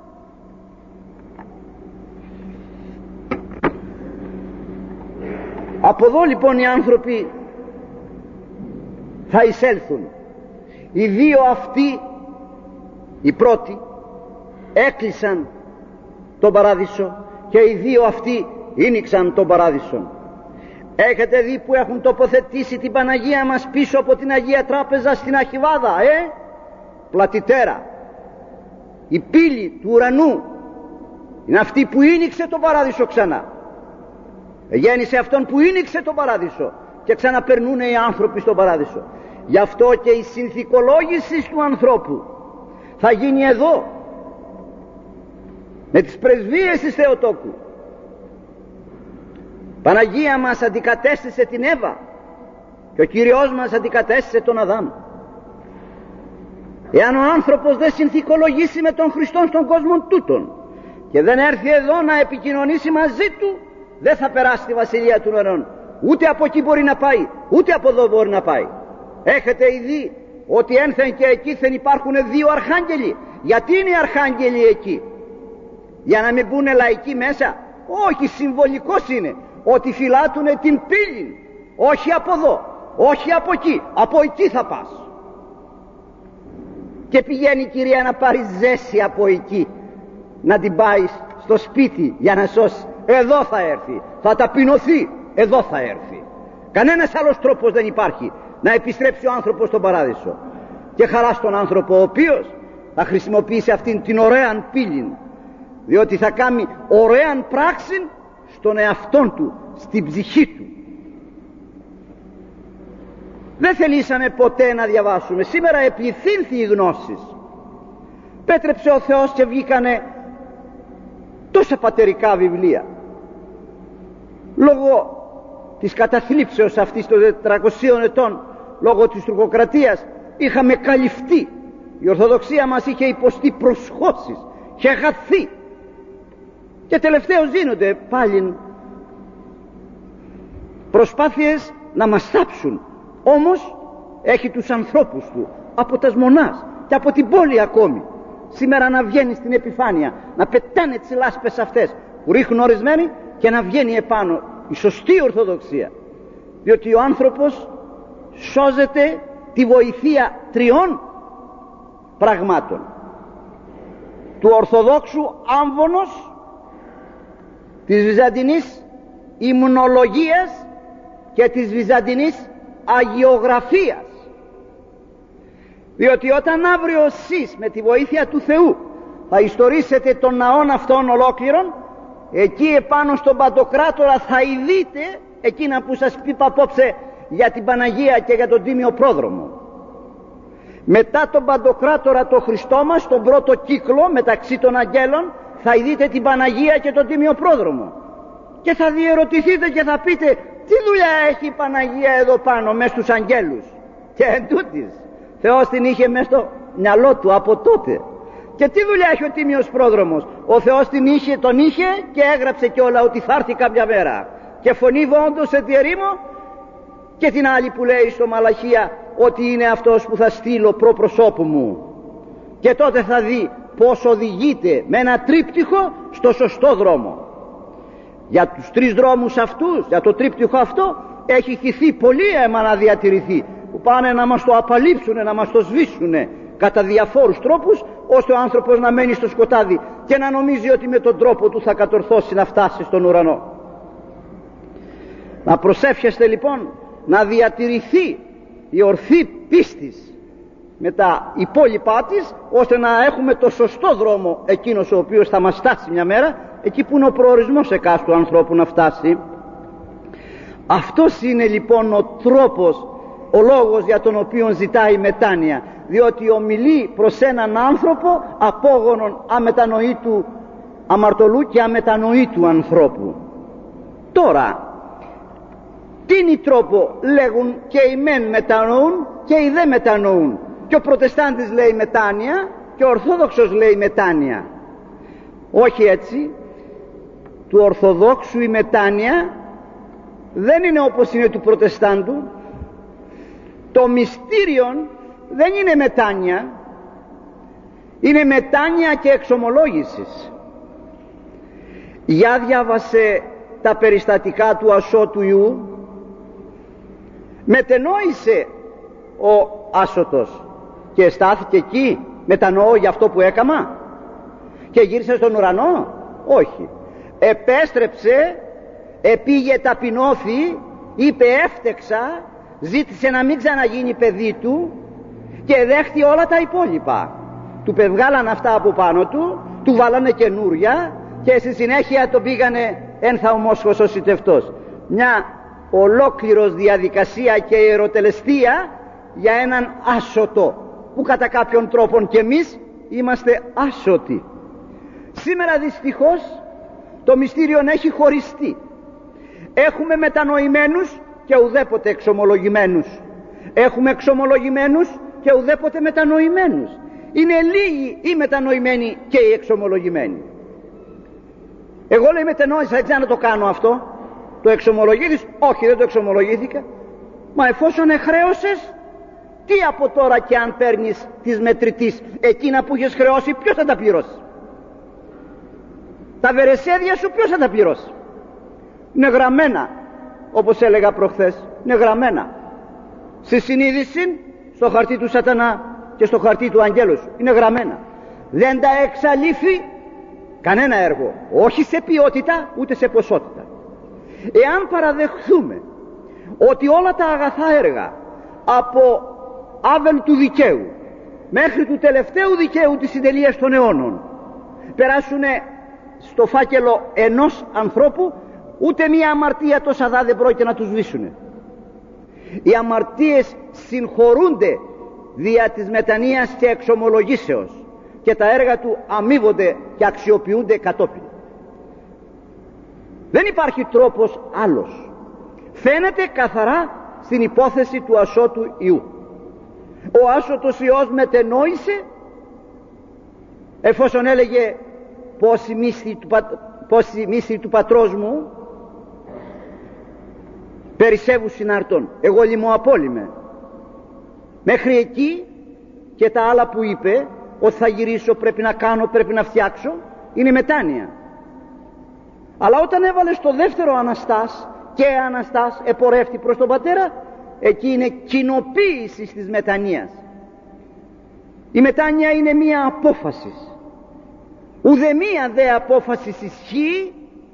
Από εδώ λοιπόν οι άνθρωποι θα εισέλθουν. Οι δύο αυτοί, οι πρώτοι, έκλεισαν τον παράδεισο και οι δύο αυτοί ήνιξαν τον παράδεισο. Έχετε δει που έχουν τοποθετήσει την Παναγία μας πίσω από την Αγία Τράπεζα στην Αχιβάδα, πλατιτέρα. Η πύλη του ουρανού είναι αυτή που ήνιξε τον παράδεισο ξανά. Γέννησε αυτόν που ήνιξε τον παράδεισο και ξαναπερνούν οι άνθρωποι στον παράδεισο. Γι' αυτό και η συνθηκολόγηση του ανθρώπου θα γίνει εδώ, με τις πρεσβείες της Θεοτόκου. Παναγία μας αντικατέστησε την Εύα και ο Κύριος μας αντικατέστησε τον Αδάμ. Εάν ο άνθρωπος δεν συνθηκολογήσει με τον Χριστόν στον κόσμο τούτον και δεν έρθει εδώ να επικοινωνήσει μαζί του, δεν θα περάσει τη βασιλεία του ουρανών. Ούτε από εκεί μπορεί να πάει, ούτε από εδώ μπορεί να πάει. Έχετε δει ότι ένθεν και εκείθεν υπάρχουν δύο αρχάγγελοι. Γιατί είναι οι αρχάγγελοι εκεί? Για να μην μπουν λαϊκοί μέσα? Όχι, συμβολικός είναι, ότι φυλάτουνε την πύλη. Όχι από εδώ, όχι από εκεί, από εκεί θα πας. Και πηγαίνει η Κυρία να πάρει ζέση από εκεί, να την πάει στο σπίτι για να σώσει. Εδώ θα έρθει, θα ταπεινωθεί, εδώ θα έρθει. Κανένας άλλος τρόπος δεν υπάρχει να επιστρέψει ο άνθρωπος στον παράδεισο. Και χαρά στον άνθρωπο ο οποίος θα χρησιμοποιήσει αυτήν την ωραίαν πύλη, διότι θα κάνει ωραίαν πράξη στον εαυτόν του, στην ψυχή του. Δεν θελήσαμε ποτέ να διαβάσουμε. Σήμερα επληθύνθη η γνώση. Πέτρεψε ο Θεός και βγήκανε τόσα πατερικά βιβλία. Λόγω της καταθλίψεως αυτής των 400 ετών, λόγω της τουρκοκρατίας, είχαμε καλυφθεί. Η Ορθοδοξία μας είχε υποστεί προσχώσεις, είχε χαθεί. Και τελευταίως γίνονται πάλι προσπάθειες να μας θάψουν. Όμως έχει τους ανθρώπους του από τα Σμονάς και από την πόλη ακόμη σήμερα να βγαίνει στην επιφάνεια, να πετάνε τις λάσπες αυτές που ρίχνουν ορισμένοι και να βγαίνει επάνω η σωστή Ορθοδοξία, διότι ο άνθρωπος σώζεται τη βοηθεία τριών πραγμάτων: του Ορθοδόξου άμβονος, της Βυζαντινής υμνολογίας και της Βυζαντινής αγιογραφίας. Διότι όταν αύριο εσείς με τη βοήθεια του Θεού θα ιστορίσετε τον ναόν αυτόν ολόκληρον, εκεί επάνω στον Παντοκράτορα θα ειδείτε εκείνα που σας είπα απόψε για την Παναγία και για τον Τίμιο Πρόδρομο. Μετά τον Παντοκράτορα το Χριστό μας, τον πρώτο κύκλο μεταξύ των αγγέλων, θα ειδείτε την Παναγία και τον Τίμιο Πρόδρομο και θα διερωτηθείτε και θα πείτε: τι δουλειά έχει η Παναγία εδώ πάνω μες στους αγγέλους? Και εντούτοις Θεός την είχε μες στο μυαλό του από τότε. Και τι δουλειά έχει ο Τίμιος Πρόδρομος? Ο Θεός τον είχε και έγραψε κιόλα ότι θα έρθει κάποια μέρα. Και φωνή βόντος σε τη ερήμο, και την άλλη που λέει στο Μαλαχία ότι είναι αυτός που θα στείλω προ προσώπου μου. Και τότε θα δει πως οδηγείται με ένα τρίπτυχο στο σωστό δρόμο. Για τους τρεις δρόμους αυτούς, για το τρίπτυχο αυτό, έχει χυθεί πολύ αίμα να διατηρηθεί, που πάνε να μας το απαλείψουνε, να μας το σβήσουνε κατά διαφόρους τρόπους, ώστε ο άνθρωπος να μένει στο σκοτάδι και να νομίζει ότι με τον τρόπο του θα κατορθώσει να φτάσει στον ουρανό. Να προσεύχεστε λοιπόν να διατηρηθεί η ορθή πίστης με τα υπόλοιπά της, ώστε να έχουμε το σωστό δρόμο, εκείνος ο οποίος θα μας φτάσει μια μέρα εκεί που είναι ο προορισμός εκάστου ανθρώπου να φτάσει. Αυτός είναι λοιπόν ο τρόπος, ο λόγος για τον οποίο ζητάει μετάνοια, διότι ομιλεί προς έναν άνθρωπο απόγονον αμετανοήτου αμαρτωλού και αμετανοήτου ανθρώπου. Τώρα, τίνι τρόπο λέγουν και οι μεν μετανοούν και οι δε μετανοούν, και ο Προτεστάντης λέει μετάνοια και ο Ορθόδοξος λέει μετάνοια. Όχι έτσι. Του Ορθοδόξου η μετάνοια δεν είναι όπως είναι του Προτεστάντου. Το μυστήριον δεν είναι μετάνοια, είναι μετάνοια και εξομολόγηση. Για διάβασε τα περιστατικά του ασώτου Ιού. Μετενόησε ο άσωτος και στάθηκε εκεί, μετανοώ για αυτό που έκαμα και γύρισε στον ουρανό? Όχι. Επέστρεψε, επήγε ταπεινώθη, είπε έφτεξα, ζήτησε να μην ξαναγίνει παιδί του και δέχτηκε όλα τα υπόλοιπα. Του πευγάλαν αυτά από πάνω του, του βάλανε καινούρια και στη συνέχεια τον πήγανε ένθαομόσχος ο σιτευτός. Μια ολόκληρος διαδικασία και ιεροτελεστία για έναν άσωτο, που κατά κάποιον τρόπον και εμείς είμαστε άσωτοι. Σήμερα δυστυχώς το μυστήριο έχει χωριστεί. Έχουμε μετανοημένους και ουδέποτε εξομολογημένους. Έχουμε εξομολογημένους και ουδέποτε μετανοημένους. Είναι λίγοι οι μετανοημένοι και οι εξομολογημένοι. Εγώ λέει μετενόησα, δεν ξέρω να το κάνω αυτό. Το εξομολογήθηκες? Όχι, δεν το εξομολογήθηκα. Μα εφόσον εχρέωσες, τι από τώρα και αν παίρνεις της μετρητής εκείνα που έχεις χρεώσει, ποιος θα τα πληρώσει? Τα βερεσέδια σου ποιος θα τα πληρώσει? Είναι γραμμένα, όπως έλεγα προχθές, είναι γραμμένα στη συνείδηση, στο χαρτί του σατανά και στο χαρτί του αγγέλου σου. Είναι γραμμένα. Δεν τα εξαλείφει κανένα έργο, όχι σε ποιότητα ούτε σε ποσότητα. Εάν παραδεχθούμε ότι όλα τα αγαθά έργα από άβελ του δικαίου μέχρι του τελευταίου δικαίου της συντελείας των αιώνων περάσουν στο φάκελο ενός ανθρώπου, ούτε μία αμαρτία τόσα δά δεν πρόκειται να τους σβήσουν. Οι αμαρτίες συγχωρούνται δια της μετανοίας και εξομολογήσεως και τα έργα του αμείβονται και αξιοποιούνται κατόπιν. Δεν υπάρχει τρόπος άλλος. Φαίνεται καθαρά στην υπόθεση του ασώτου Ιού. Ο άσωτος Υιός μετενόησε, εφόσον έλεγε πόση μύστη του πατρός μου περισσεύου συναρτών, εγώ λιμοαπόλυμε. Μέχρι εκεί και τα άλλα που είπε, ότι θα γυρίσω, πρέπει να κάνω, πρέπει να φτιάξω, είναι μετάνοια. Αλλά όταν έβαλε στο δεύτερο Αναστάς και Αναστάς επορεύτη προς τον Πατέρα, εκεί είναι κοινοποίηση της μετανοίας. Η μετάνοια είναι μία απόφαση. Ουδεμία δε απόφαση ισχύει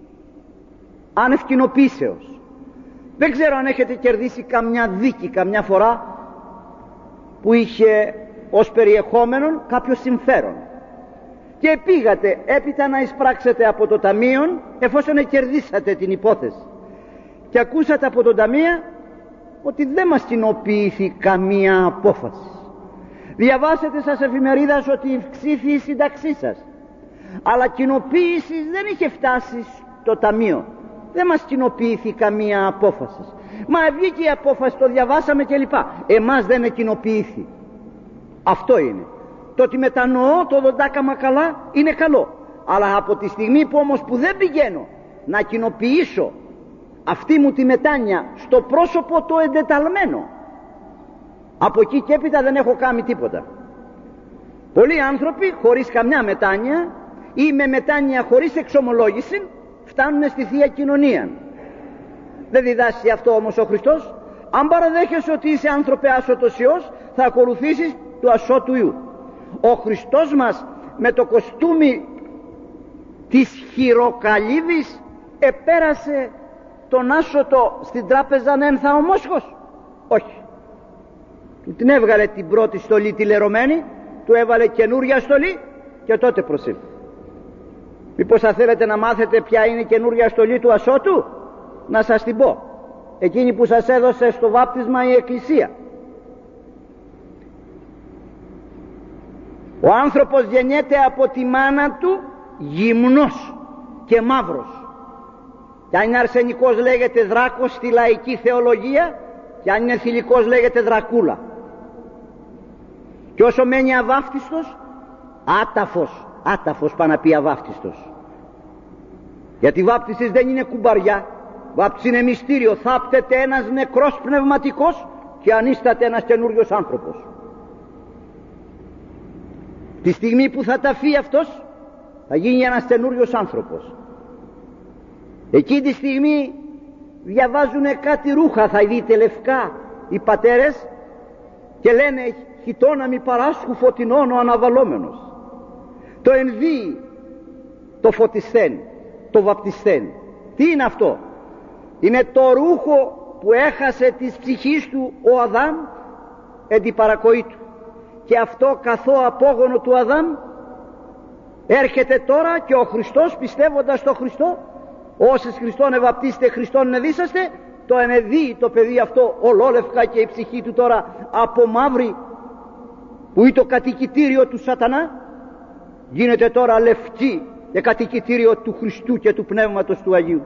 άνευ κοινοποίησεως. Δεν ξέρω αν έχετε κερδίσει καμιά δίκη καμιά φορά που είχε ως περιεχόμενο κάποιο συμφέρον και πήγατε έπειτα να εισπράξετε από το ταμείο, εφόσον κερδίσατε την υπόθεση και ακούσατε από το ταμείο ότι δεν μας κοινοποιήθη καμία απόφαση. Διαβάσετε σας εφημερίδας ότι ψήφι η σύνταξή σας, αλλά κοινοποίηση δεν είχε φτάσει στο ταμείο, δεν μας κοινοποιήθη καμία απόφαση. Μα βγήκε η απόφαση, το διαβάσαμε κλπ. Εμάς δεν κοινοποιήθη. Αυτό είναι. Το ότι μετανοώ, το δοντάκαμα καλά, είναι καλό. Αλλά από τη στιγμή που όμως που δεν πηγαίνω να κοινοποιήσω αυτή μου τη μετάνοια στο πρόσωπο το εντεταλμένο, από εκεί και έπειτα δεν έχω κάνει τίποτα. Πολλοί άνθρωποι χωρίς καμιά μετάνοια ή με μετάνοια χωρίς εξομολόγηση φτάνουν στη Θεία Κοινωνία. Δεν διδάσκει αυτό όμως ο Χριστός. Αν παραδέχεσαι ότι είσαι άνθρωπε άσωτος Υιός, θα ακολουθήσεις του ασώτου Υιού. Ο Χριστός μας με το κοστούμι της χειροκαλύβης επέρασε τον άσωτο στην τράπεζα ένθαομόσχος? Όχι. Του την έβγαλε την πρώτη στολή τη λερωμένη, του έβαλε καινούρια στολή και τότε προσήλθε. Μήπως θα θέλετε να μάθετε ποια είναι η καινούρια στολή του ασώτου? Να σας την πω. Εκείνη που σας έδωσε στο βάπτισμα η Εκκλησία. Ο άνθρωπος γεννιέται από τη μάνα του γυμνός και μαύρος. Και αν είναι αρσενικός λέγεται δράκος στη λαϊκή θεολογία, και αν είναι θηλυκός λέγεται δρακούλα. Και όσο μένει αβάφτιστος, άταφος πάει να πει αβάφτιστος. Γιατί βάπτιστης δεν είναι κουμπαριά, βάπτιστης είναι μυστήριο. Θάπτεται ένας νεκρός πνευματικός και ανίσταται ένας καινούριος άνθρωπος. Τη στιγμή που θα ταφεί αυτός, θα γίνει ένας καινούριος άνθρωπος. Εκείνη τη στιγμή διαβάζουν κάτι ρούχα, θα δείτε λευκά οι πατέρες, και λένε χιτώνα μη παράσχου φωτεινών ο αναβαλόμενος. Το ενδύει το φωτισθέν, το βαπτισθέν. Τι είναι αυτό? Είναι το ρούχο που έχασε της ψυχής του ο Αδάμ εν την παρακοή του, και αυτό καθό απόγονο του Αδάμ έρχεται τώρα, και ο Χριστός, πιστεύοντας στο Χριστό, όσες Χριστόν ευαπτίστε Χριστόν εδίσαστε, το ενεδύει το παιδί αυτό ολόλευκα, και η ψυχή του τώρα από μαύρη που είναι το κατοικητήριο του σατανά γίνεται τώρα λευκή και κατοικητήριο του Χριστού και του Πνεύματος του Αγίου.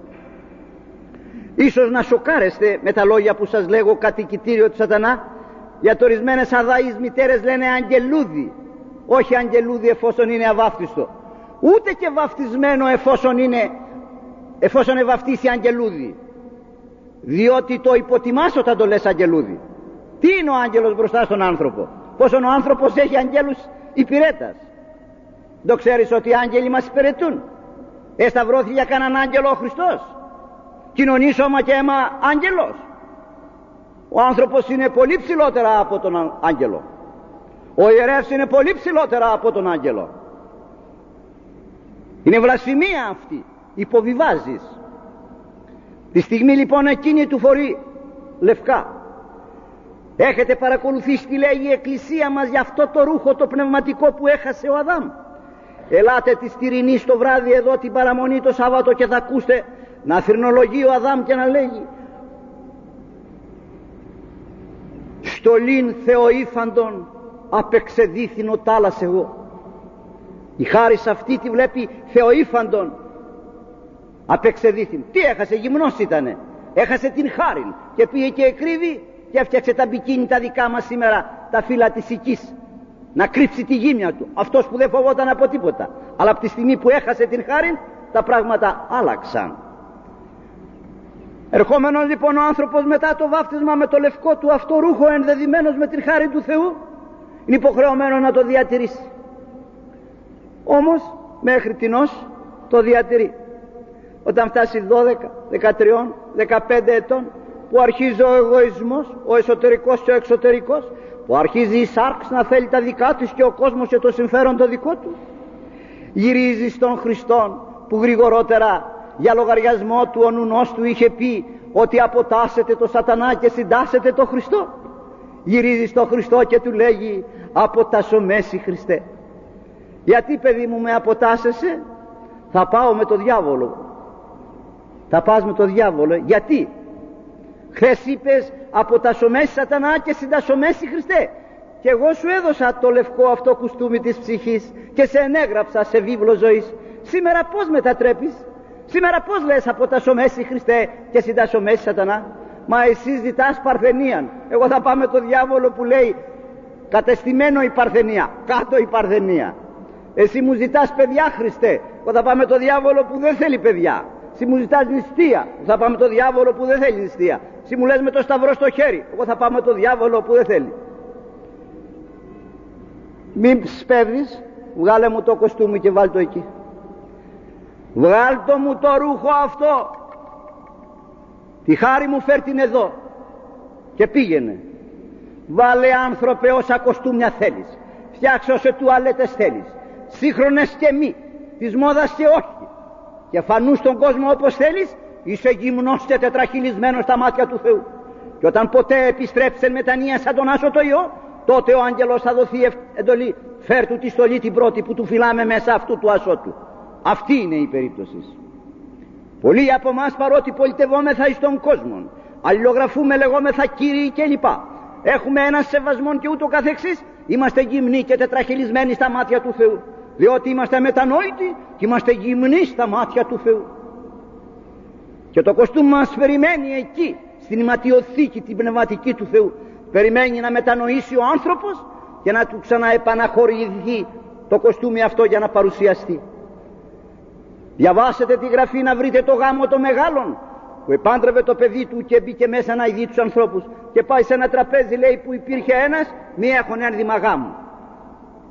Ίσως να σοκάρεστε με τα λόγια που σας λέγω, κατοικητήριο του σατανά, γιατί ορισμένες αδάείς μητέρες λένε αγγελούδι. Όχι αγγελούδι εφόσον είναι αβάφτιστο, ούτε και βαφτισμένο εφόσον ευαφτίσει αγγελούδι, διότι το υποτιμάς όταν το λες αγγελούδι. Τι είναι ο άγγελος μπροστά στον άνθρωπο? Πόσον ο άνθρωπος έχει αγγέλους υπηρέτας. Το ξέρεις ότι οι άγγελοι μας υπηρετούν? Εσταυρώθηκε για κανέναν άγγελο ο Χριστός? Κοινωνεί σώμα και αίμα άγγελος? Ο άνθρωπος είναι πολύ ψηλότερα από τον άγγελο. Ο ιερεύς είναι πολύ ψηλότερα από τον άγγελο. Είναι βλασφημία αυτή, υποβιβάζεις. Τη στιγμή λοιπόν εκείνη του φορεί λευκά. Έχετε παρακολουθήσει τι λέγει η Εκκλησία μας για αυτό το ρούχο το πνευματικό που έχασε ο Αδάμ? Ελάτε τη Στυρινή το βράδυ εδώ την παραμονή το Σάββατο και θα ακούστε να θρηνολογεί ο Αδάμ και να λέγει «Στολήν Θεοήφαντον απεξεδίθυνο τάλας εγώ». Η χάρις αυτή τη βλέπει Θεοήφαντον απεξεδίθυνο. Τι έχασε? Γυμνός ήτανε, έχασε την χάριν και πήγε και εκρύβει και έφτιαξε τα μπικίνι τα δικά μας σήμερα, τα φύλλα της οικής, να κρύψει τη γύμνια του, αυτός που δεν φοβόταν από τίποτα. Αλλά από τη στιγμή που έχασε την χάριν τα πράγματα άλλαξαν. Ερχόμενος λοιπόν ο άνθρωπος μετά το βάφτισμα με το λευκό του αυτό ρούχο, ενδεδειμένος με την χάρη του Θεού, είναι υποχρεωμένο να το διατηρήσει. Όμως μέχρι τινός το διατηρεί. Όταν φτάσει 12, 13, 15 ετών, που αρχίζει ο εγωισμός, ο εσωτερικός και ο εξωτερικός, που αρχίζει η σάρξ να θέλει τα δικά της και ο κόσμος και το συμφέρον το δικό του, γυρίζει στον Χριστόν που γρηγορότερα για λογαριασμό του ο νουνός του είχε πει ότι αποτάσσεται το σατανά και συντάσσεται το Χριστό. Γυρίζει στον Χριστό και του λέγει αποτασσομέσι Χριστέ. Γιατί παιδί μου με αποτάσσεσαι? Θα πάω με το διάβολο. Θα πας με το διάβολο? Γιατί? Χθες είπες αποτασσομέσι σατανά και συντασσομέσι Χριστέ, και εγώ σου έδωσα το λευκό αυτό κουστούμι της ψυχής και σε ενέγραψα σε βίβλο ζωής. Σήμερα πως μετατρέπεις? Σήμερα πως λες αποτασσομέσι Χριστέ και συντασσομέσι σατανά? Μα εσύ ζητάς παρθενίαν, εγώ θα πάω με το διάβολο που λέει κατεστημένο η παρθενία, κάτω η παρθενία. Εσύ μου ζητάς παιδιά Χριστέ, εγώ θα πάω με το διάβολο που δεν θέλει παιδιά. Εσύ μου ζητάς νηστεία, θα πάμε το διάβολο που δεν θέλει νηστεία. Εσύ μου λες με το σταυρό στο χέρι, εγώ θα πάμε το διάβολο που δεν θέλει. Μην σπέβδεις, βγάλε μου το κοστούμι και βάλ το εκεί. Βγάλ το μου το ρούχο αυτό, τη χάρη μου φέρ την εδώ και πήγαινε. Βάλε άνθρωπε όσα κοστούμια θέλεις, φτιάξε όσε τουαλέτες θέλεις, σύγχρονες και μη, της μόδας και όχι, και φανού στον κόσμο όπως θέλεις, είσαι γυμνός και τετραχυλισμένος στα μάτια του Θεού. Και όταν ποτέ επιστρέψει μετανία σαν τον Άσο το Υιό, τότε ο άγγελος θα δοθεί εντολή, φέρ του τη στολή την πρώτη που του φυλάμε μέσα αυτού του ασώτου. Αυτή είναι η περίπτωση. Πολλοί από εμάς, παρότι πολιτευόμεθα εις τον κόσμο, αλληλογραφούμε, λεγόμεθα κύριοι κλπ, έχουμε έναν σεβασμό και ούτω καθεξής, είμαστε γυμνοί και τετραχυλισμένοι στα μάτια του Θεού, διότι είμαστε μετανόητοι και είμαστε γυμνοί στα μάτια του Θεού. Και το κοστούμι μας περιμένει εκεί, στην ηματιοθήκη την πνευματική του Θεού, περιμένει να μετανοήσει ο άνθρωπος και να του ξαναεπαναχωρηθεί το κοστούμι αυτό για να παρουσιαστεί. Διαβάσετε τη γραφή να βρείτε το γάμο των μεγάλων, που επάντρευε το παιδί του και μπήκε μέσα να ειδεί τους ανθρώπους και πάει σε ένα τραπέζι, λέει, που υπήρχε ένας, μη έχουν ένδυμα γάμου.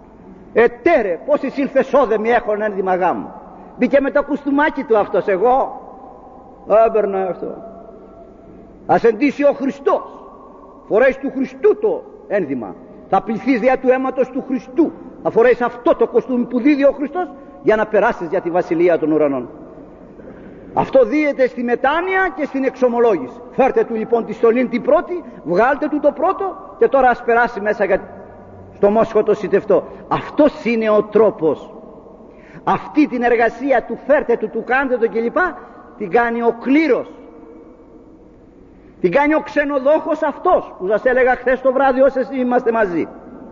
Ετέρε, πώς εισήλθες όδεμοι έχων ένδυμα γάμου. Μπήκε με το κουστούμάκι του αυτός, εγώ έμπαιρνα αυτό. Ας εντύσει ο Χριστός, φορέεις του Χριστού το ένδυμα, θα πληθείς δια του αίματος του Χριστού, θα φορέεις αυτό το κοστούμι που δίδει ο Χριστός για να περάσεις για τη βασιλεία των ουρανών. Αυτό δίεται στη μετάνοια και στην εξομολόγηση. Φέρτε του λοιπόν τη στολήν την πρώτη, βγάλτε του το πρώτο και τώρα ας περάσει μέσα στο μόσχο το σιτευτό. Αυτός είναι ο τρόπος. Αυτή την εργασία του φέρτε του, του κάντε το κλπ. Την κάνει ο κλήρος. Την κάνει ο ξενοδόχος αυτός που σας έλεγα χθες το βράδυ όσοι είμαστε μαζί.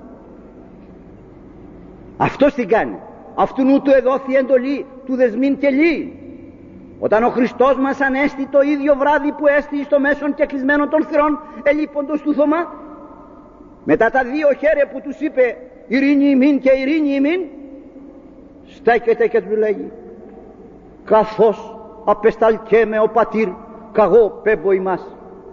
Αυτός την κάνει. Αυτού του εδόθη εντολή του δεσμήν και λύη. Όταν ο Χριστός μας ανέστη το ίδιο βράδυ που έστη στο μέσον και κλεισμένων των θυρών ελείποντος του Θωμά, μετά τα δύο χέρια που τους είπε ειρήνη ημίν και ειρήνη ημίν, στέκεται και του λέγει, καθώς απεσταλκέμαι ο πατήρ καγώ πέμπω ημάς,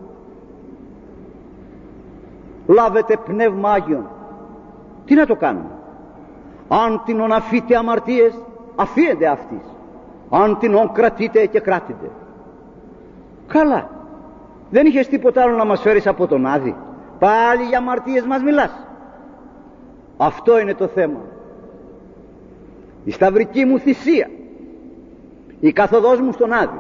λάβετε πνεύμα Άγιον. Τι να το κάνουμε? Αν την αφείτε αμαρτίες, αφίενται αυτής. Αν την κρατείτε και κράτητε. Καλά, δεν είχες τίποτα άλλο να μας φέρεις από τον Άδη? Πάλι για αμαρτίες μας μιλάς? Αυτό είναι το θέμα. Η σταυρική μου θυσία, η καθοδός μου στον Άδη,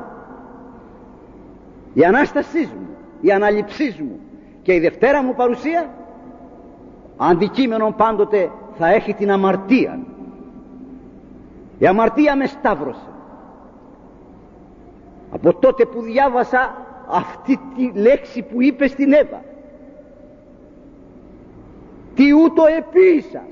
η Ανάστασής μου, η αναληψής μου και η Δευτέρα μου παρουσία, αντικείμενο πάντοτε θα έχει την αμαρτία. Η αμαρτία με σταύρωσε. Από τότε που διάβασα αυτή τη λέξη που είπε στην Εύα, τι ούτω επίησας,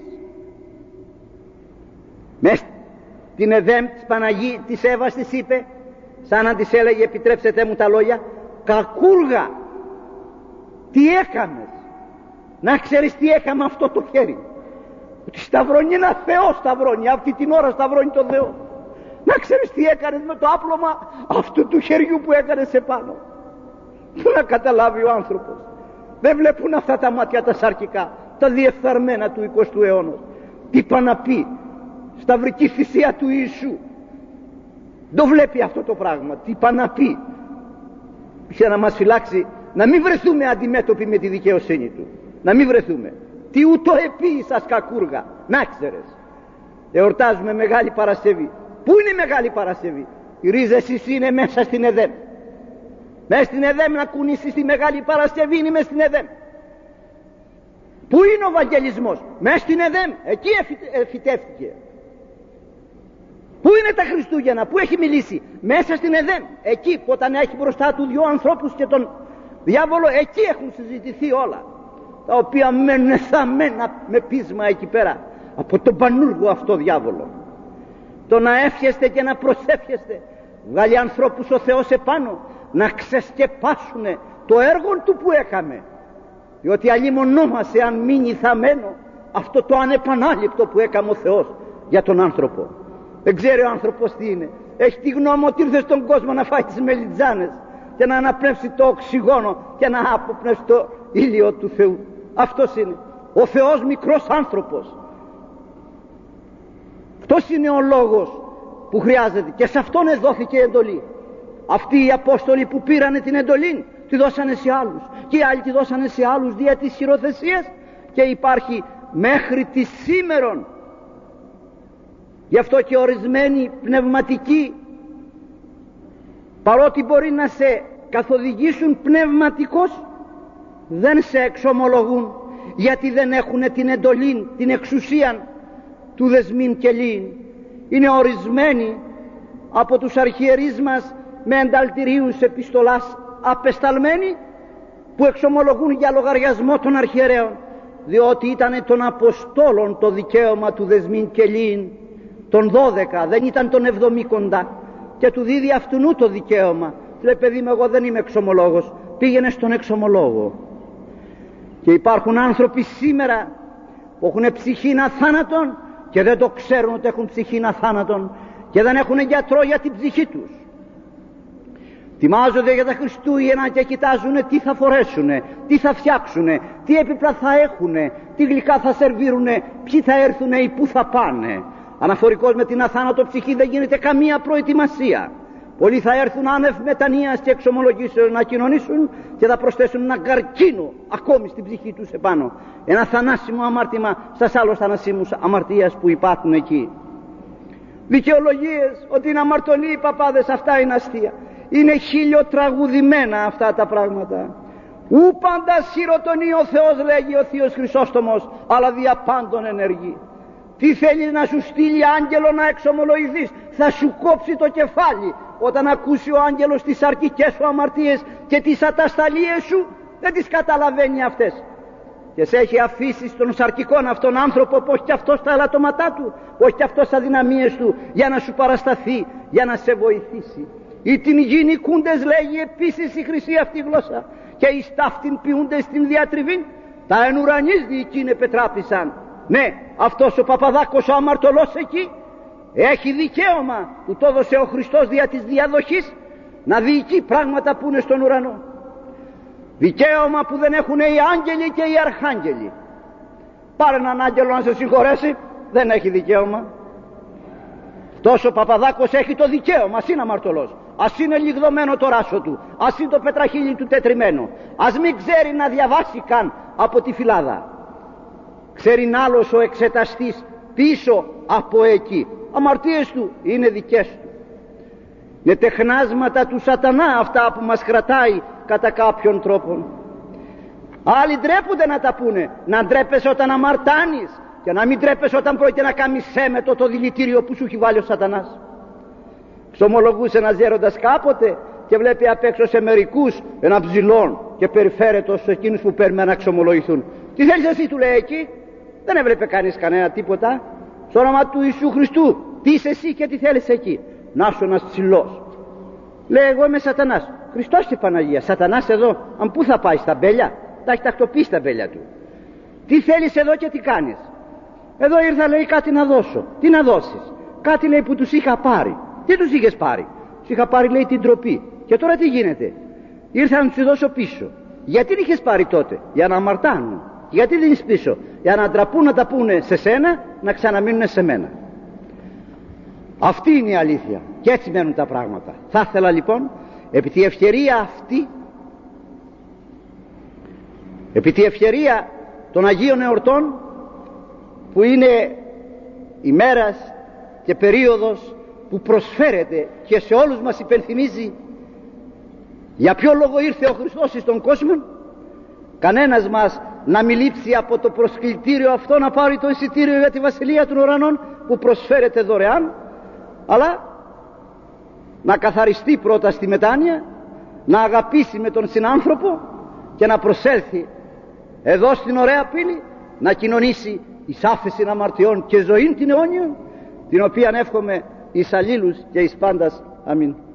μες την Εδέμ της Παναγή της Εύας της είπε, σαν να της έλεγε, επιτρέψετε μου τα λόγια, κακούργα, τι έκαμες? Να ξέρεις τι έκαμε αυτό το χέρι, ότι σταυρώνει ένα Θεό, σταυρώνει αυτή την ώρα, σταυρώνει τον Θεό. Να ξέρεις τι έκανες με το άπλωμα αυτού του χεριού που έκανες επάνω. Πού να καταλάβει ο άνθρωπος? Δεν βλέπουν αυτά τα μάτια τα σαρκικά, τα διεφθαρμένα του 20ου αιώνα. Τι πά να πει σταυρική θυσία του Ιησού? Το βλέπει αυτό το πράγμα. Τι πά να πει? Για να μας φυλάξει να μην βρεθούμε αντιμέτωποι με τη δικαιοσύνη του. Να μην βρεθούμε. Τι ούτω επίησας κακούργα. Να ξέρεις, εορτάζουμε Μεγάλη Παρασκευή. Πού είναι η Μεγάλη Παρασκευή? Οι ρίζες της είναι μέσα στην Εδέμ. Μέσα στην Εδέμ να κουνήσεις τη Μεγάλη Παρασκευή, είναι μέσα στην Εδέμ. Πού είναι ο Ευαγγελισμός? Μέσα στην Εδέμ, εκεί φυτεύτηκε. Πού είναι τα Χριστούγεννα? Πού έχει μιλήσει? Μέσα στην Εδέμ, εκεί που όταν έχει μπροστά του δυο ανθρώπους και τον διάβολο, εκεί έχουν συζητηθεί όλα, τα οποία μένουν θαμμένα με πείσμα εκεί πέρα από τον πανούργο αυτό διάβολο. Το να εύχεστε και να προσεύχεστε βγάλει ανθρώπους ο Θεός επάνω να ξεσκεπάσουνε το έργο του που έκαμε, διότι αλλήμονό μας εάν μείνει θαμμένο αυτό το ανεπανάληπτο που έκαμε ο Θεός για τον άνθρωπο. Δεν ξέρει ο άνθρωπος τι είναι. Έχει τη γνώμη ότι ήρθε στον κόσμο να φάει τις μελιτζάνες και να αναπνεύσει το οξυγόνο και να αποπνεύσει το ήλιο του Θεού. Αυτός είναι ο Θεός, μικρός άνθρωπος. Αυτός είναι ο λόγος που χρειάζεται και σε αυτόν εδόθηκε η εντολή. Αυτοί οι Απόστολοι που πήρανε την εντολή τη δώσανε σε άλλους και οι άλλοι τη δώσανε σε άλλους δια της χειροθεσίας, και υπάρχει μέχρι τη σήμερον. Γι' αυτό και ορισμένοι πνευματικοί, παρότι μπορεί να σε καθοδηγήσουν πνευματικώς, δεν σε εξομολογούν, γιατί δεν έχουν την εντολή, την εξουσία του δεσμήν και λύν. Είναι ορισμένοι από τους αρχιερείς μας με ενταλτηρίους επιστολάς απεσταλμένοι, που εξομολογούν για λογαριασμό των αρχιερέων, διότι ήταν των Αποστόλων το δικαίωμα του δεσμήν και λύν, των 12, δεν ήταν των 70, και του δίδει αυτού το δικαίωμα. Λέει, παιδί μου, εγώ δεν είμαι εξομολόγος, πήγαινε στον εξομολόγο. Και υπάρχουν άνθρωποι σήμερα που έχουν ψυχήν αθάνατον και δεν το ξέρουν ότι έχουν ψυχήν αθάνατον και δεν έχουν γιατρό για την ψυχή τους. Ετοιμάζονται για τα Χριστούγεννα και κοιτάζουν τι θα φορέσουν, τι θα φτιάξουν, τι έπιπλα θα έχουν, τι γλυκά θα σερβίρουνε, ποιοι θα έρθουνε ή πού θα πάνε. Αναφορικώς με την αθάνατο ψυχή δεν γίνεται καμία προετοιμασία. Πολλοί θα έρθουν άνευ μετανοίας και εξομολογήσεως να κοινωνήσουν και θα προσθέσουν ένα καρκίνο ακόμη στην ψυχή τους επάνω, ένα θανάσιμο αμάρτημα στα άλλους θανασίμους αμαρτίας που υπάρχουν εκεί. Δικαιολογίες ότι είναι αμαρτωλοί οι παπάδες, αυτά είναι αστεία. Είναι χιλιοτραγουδημένα αυτά τα πράγματα. Ου πάντα σιρωτονεί ο Θεός, λέγει ο Θείος Χρυσόστομος, αλλά δια πάντων ενεργεί. Τι θέλεις να σου στείλει άγγελο να εξομολογηθείς? Θα σου κόψει το κεφάλι όταν ακούσει ο άγγελος τις αρκικές σου αμαρτίες και τις ατασταλίες σου. Δεν τις καταλαβαίνει αυτές και σε έχει αφήσει στον σαρκικόν αυτόν άνθρωπο που όχι και αυτός τα ελαττώματά του, όχι και αυτός τα δυναμίες του, για να σου παρασταθεί, για να σε βοηθήσει. Ή την γίνει κούντες, λέγει επίσης η χρυσή αυτή γλώσσα, και εις ταύτην ποιούντες την διατριβήν, τα εν ουρανής διοικήνε πετράπησαν. Ναι, αυτός ο Παπαδάκος ο αμαρτωλός εκεί έχει δικαίωμα που το έδωσε ο Χριστός δια της διαδοχής να διοικεί πράγματα που είναι στον ουρανό. Δικαίωμα που δεν έχουν οι άγγελοι και οι αρχάγγελοι. Πάρε έναν άγγελο να σε συγχωρέσει, δεν έχει δικαίωμα. Τόσο ο Παπαδάκος έχει το δικαίωμα, ας είναι αμαρτωλός, ας είναι λιγδωμένο το ράσο του, ας είναι το πετραχύλι του τετριμένο, ας μην ξέρει να διαβάσει καν από τη φυλάδα. Ξέρει άλλος ο εξεταστής πίσω από εκεί. Αμαρτίες του είναι δικές του. Είναι τεχνάσματα του σατανά αυτά που μας κρατάει κατά κάποιον τρόπο. Άλλοι ντρέπονται να τα πούνε. Να ντρέπεσαι όταν αμαρτάνεις και να μην ντρέπεσαι όταν πρόκειται να κάνεις σέμετο το δηλητήριο που σου έχει βάλει ο σατανάς. Ξομολογούσε ένας γέροντας κάποτε και βλέπει απ' έξω σε μερικούς ένα ψηλόν και περιφέρεται σε εκείνους που παίρνουν να ξομολογηθούν. Τι θέλεις εσύ, του λέει εκεί? Δεν έβλεπε κανείς κανένα τίποτα. Στο όνομα του Ιησού Χριστού, τι είσαι εσύ και τι θέλεις εκεί? Να σου ένας ψηλός. Λέει, εγώ είμαι σατανάς. Χριστός και Παναγία, σατανάς εδώ? Αν πού θα πάει, στα μπέλια? Τα έχει τακτοποιήσει τα μπέλια του. Τι θέλεις εδώ και τι κάνεις? Εδώ ήρθα, λέει, κάτι να δώσω. Τι να δώσεις? Κάτι, λέει, που τους είχα πάρει. Τι τους είχες πάρει? Τους είχα πάρει, λέει, την τροπή. Και τώρα τι γίνεται? Ήρθα να τους δώσω πίσω. Γιατί την είχες πάρει τότε? Για να αμαρτάνουν. Γιατί δεν είσαι πίσω? Για να ντραπούν να τα πούνε σε σένα, να ξαναμείνουν σε μένα. Αυτή είναι η αλήθεια και έτσι μένουν τα πράγματα. Θα ήθελα λοιπόν επί τη ευκαιρία αυτή, επί τη ευκαιρία των Αγίων Εορτών, που είναι ημέρας και περίοδος που προσφέρεται και σε όλους μας υπενθυμίζει για ποιο λόγο ήρθε ο Χριστός στον κόσμο, κανένας μας να μην λείψει από το προσκλητήριο αυτό να πάρει το εισιτήριο για τη Βασιλεία των Ουρανών που προσφέρεται δωρεάν, αλλά να καθαριστεί πρώτα στη μετάνοια, να αγαπήσει με τον συνάνθρωπο και να προσέλθει εδώ στην ωραία πύλη να κοινωνήσει εις άφεσιν αμαρτιών και ζωήν την αιώνιον, την οποία εύχομαι εις αλλήλους και εις πάντας. Αμήν.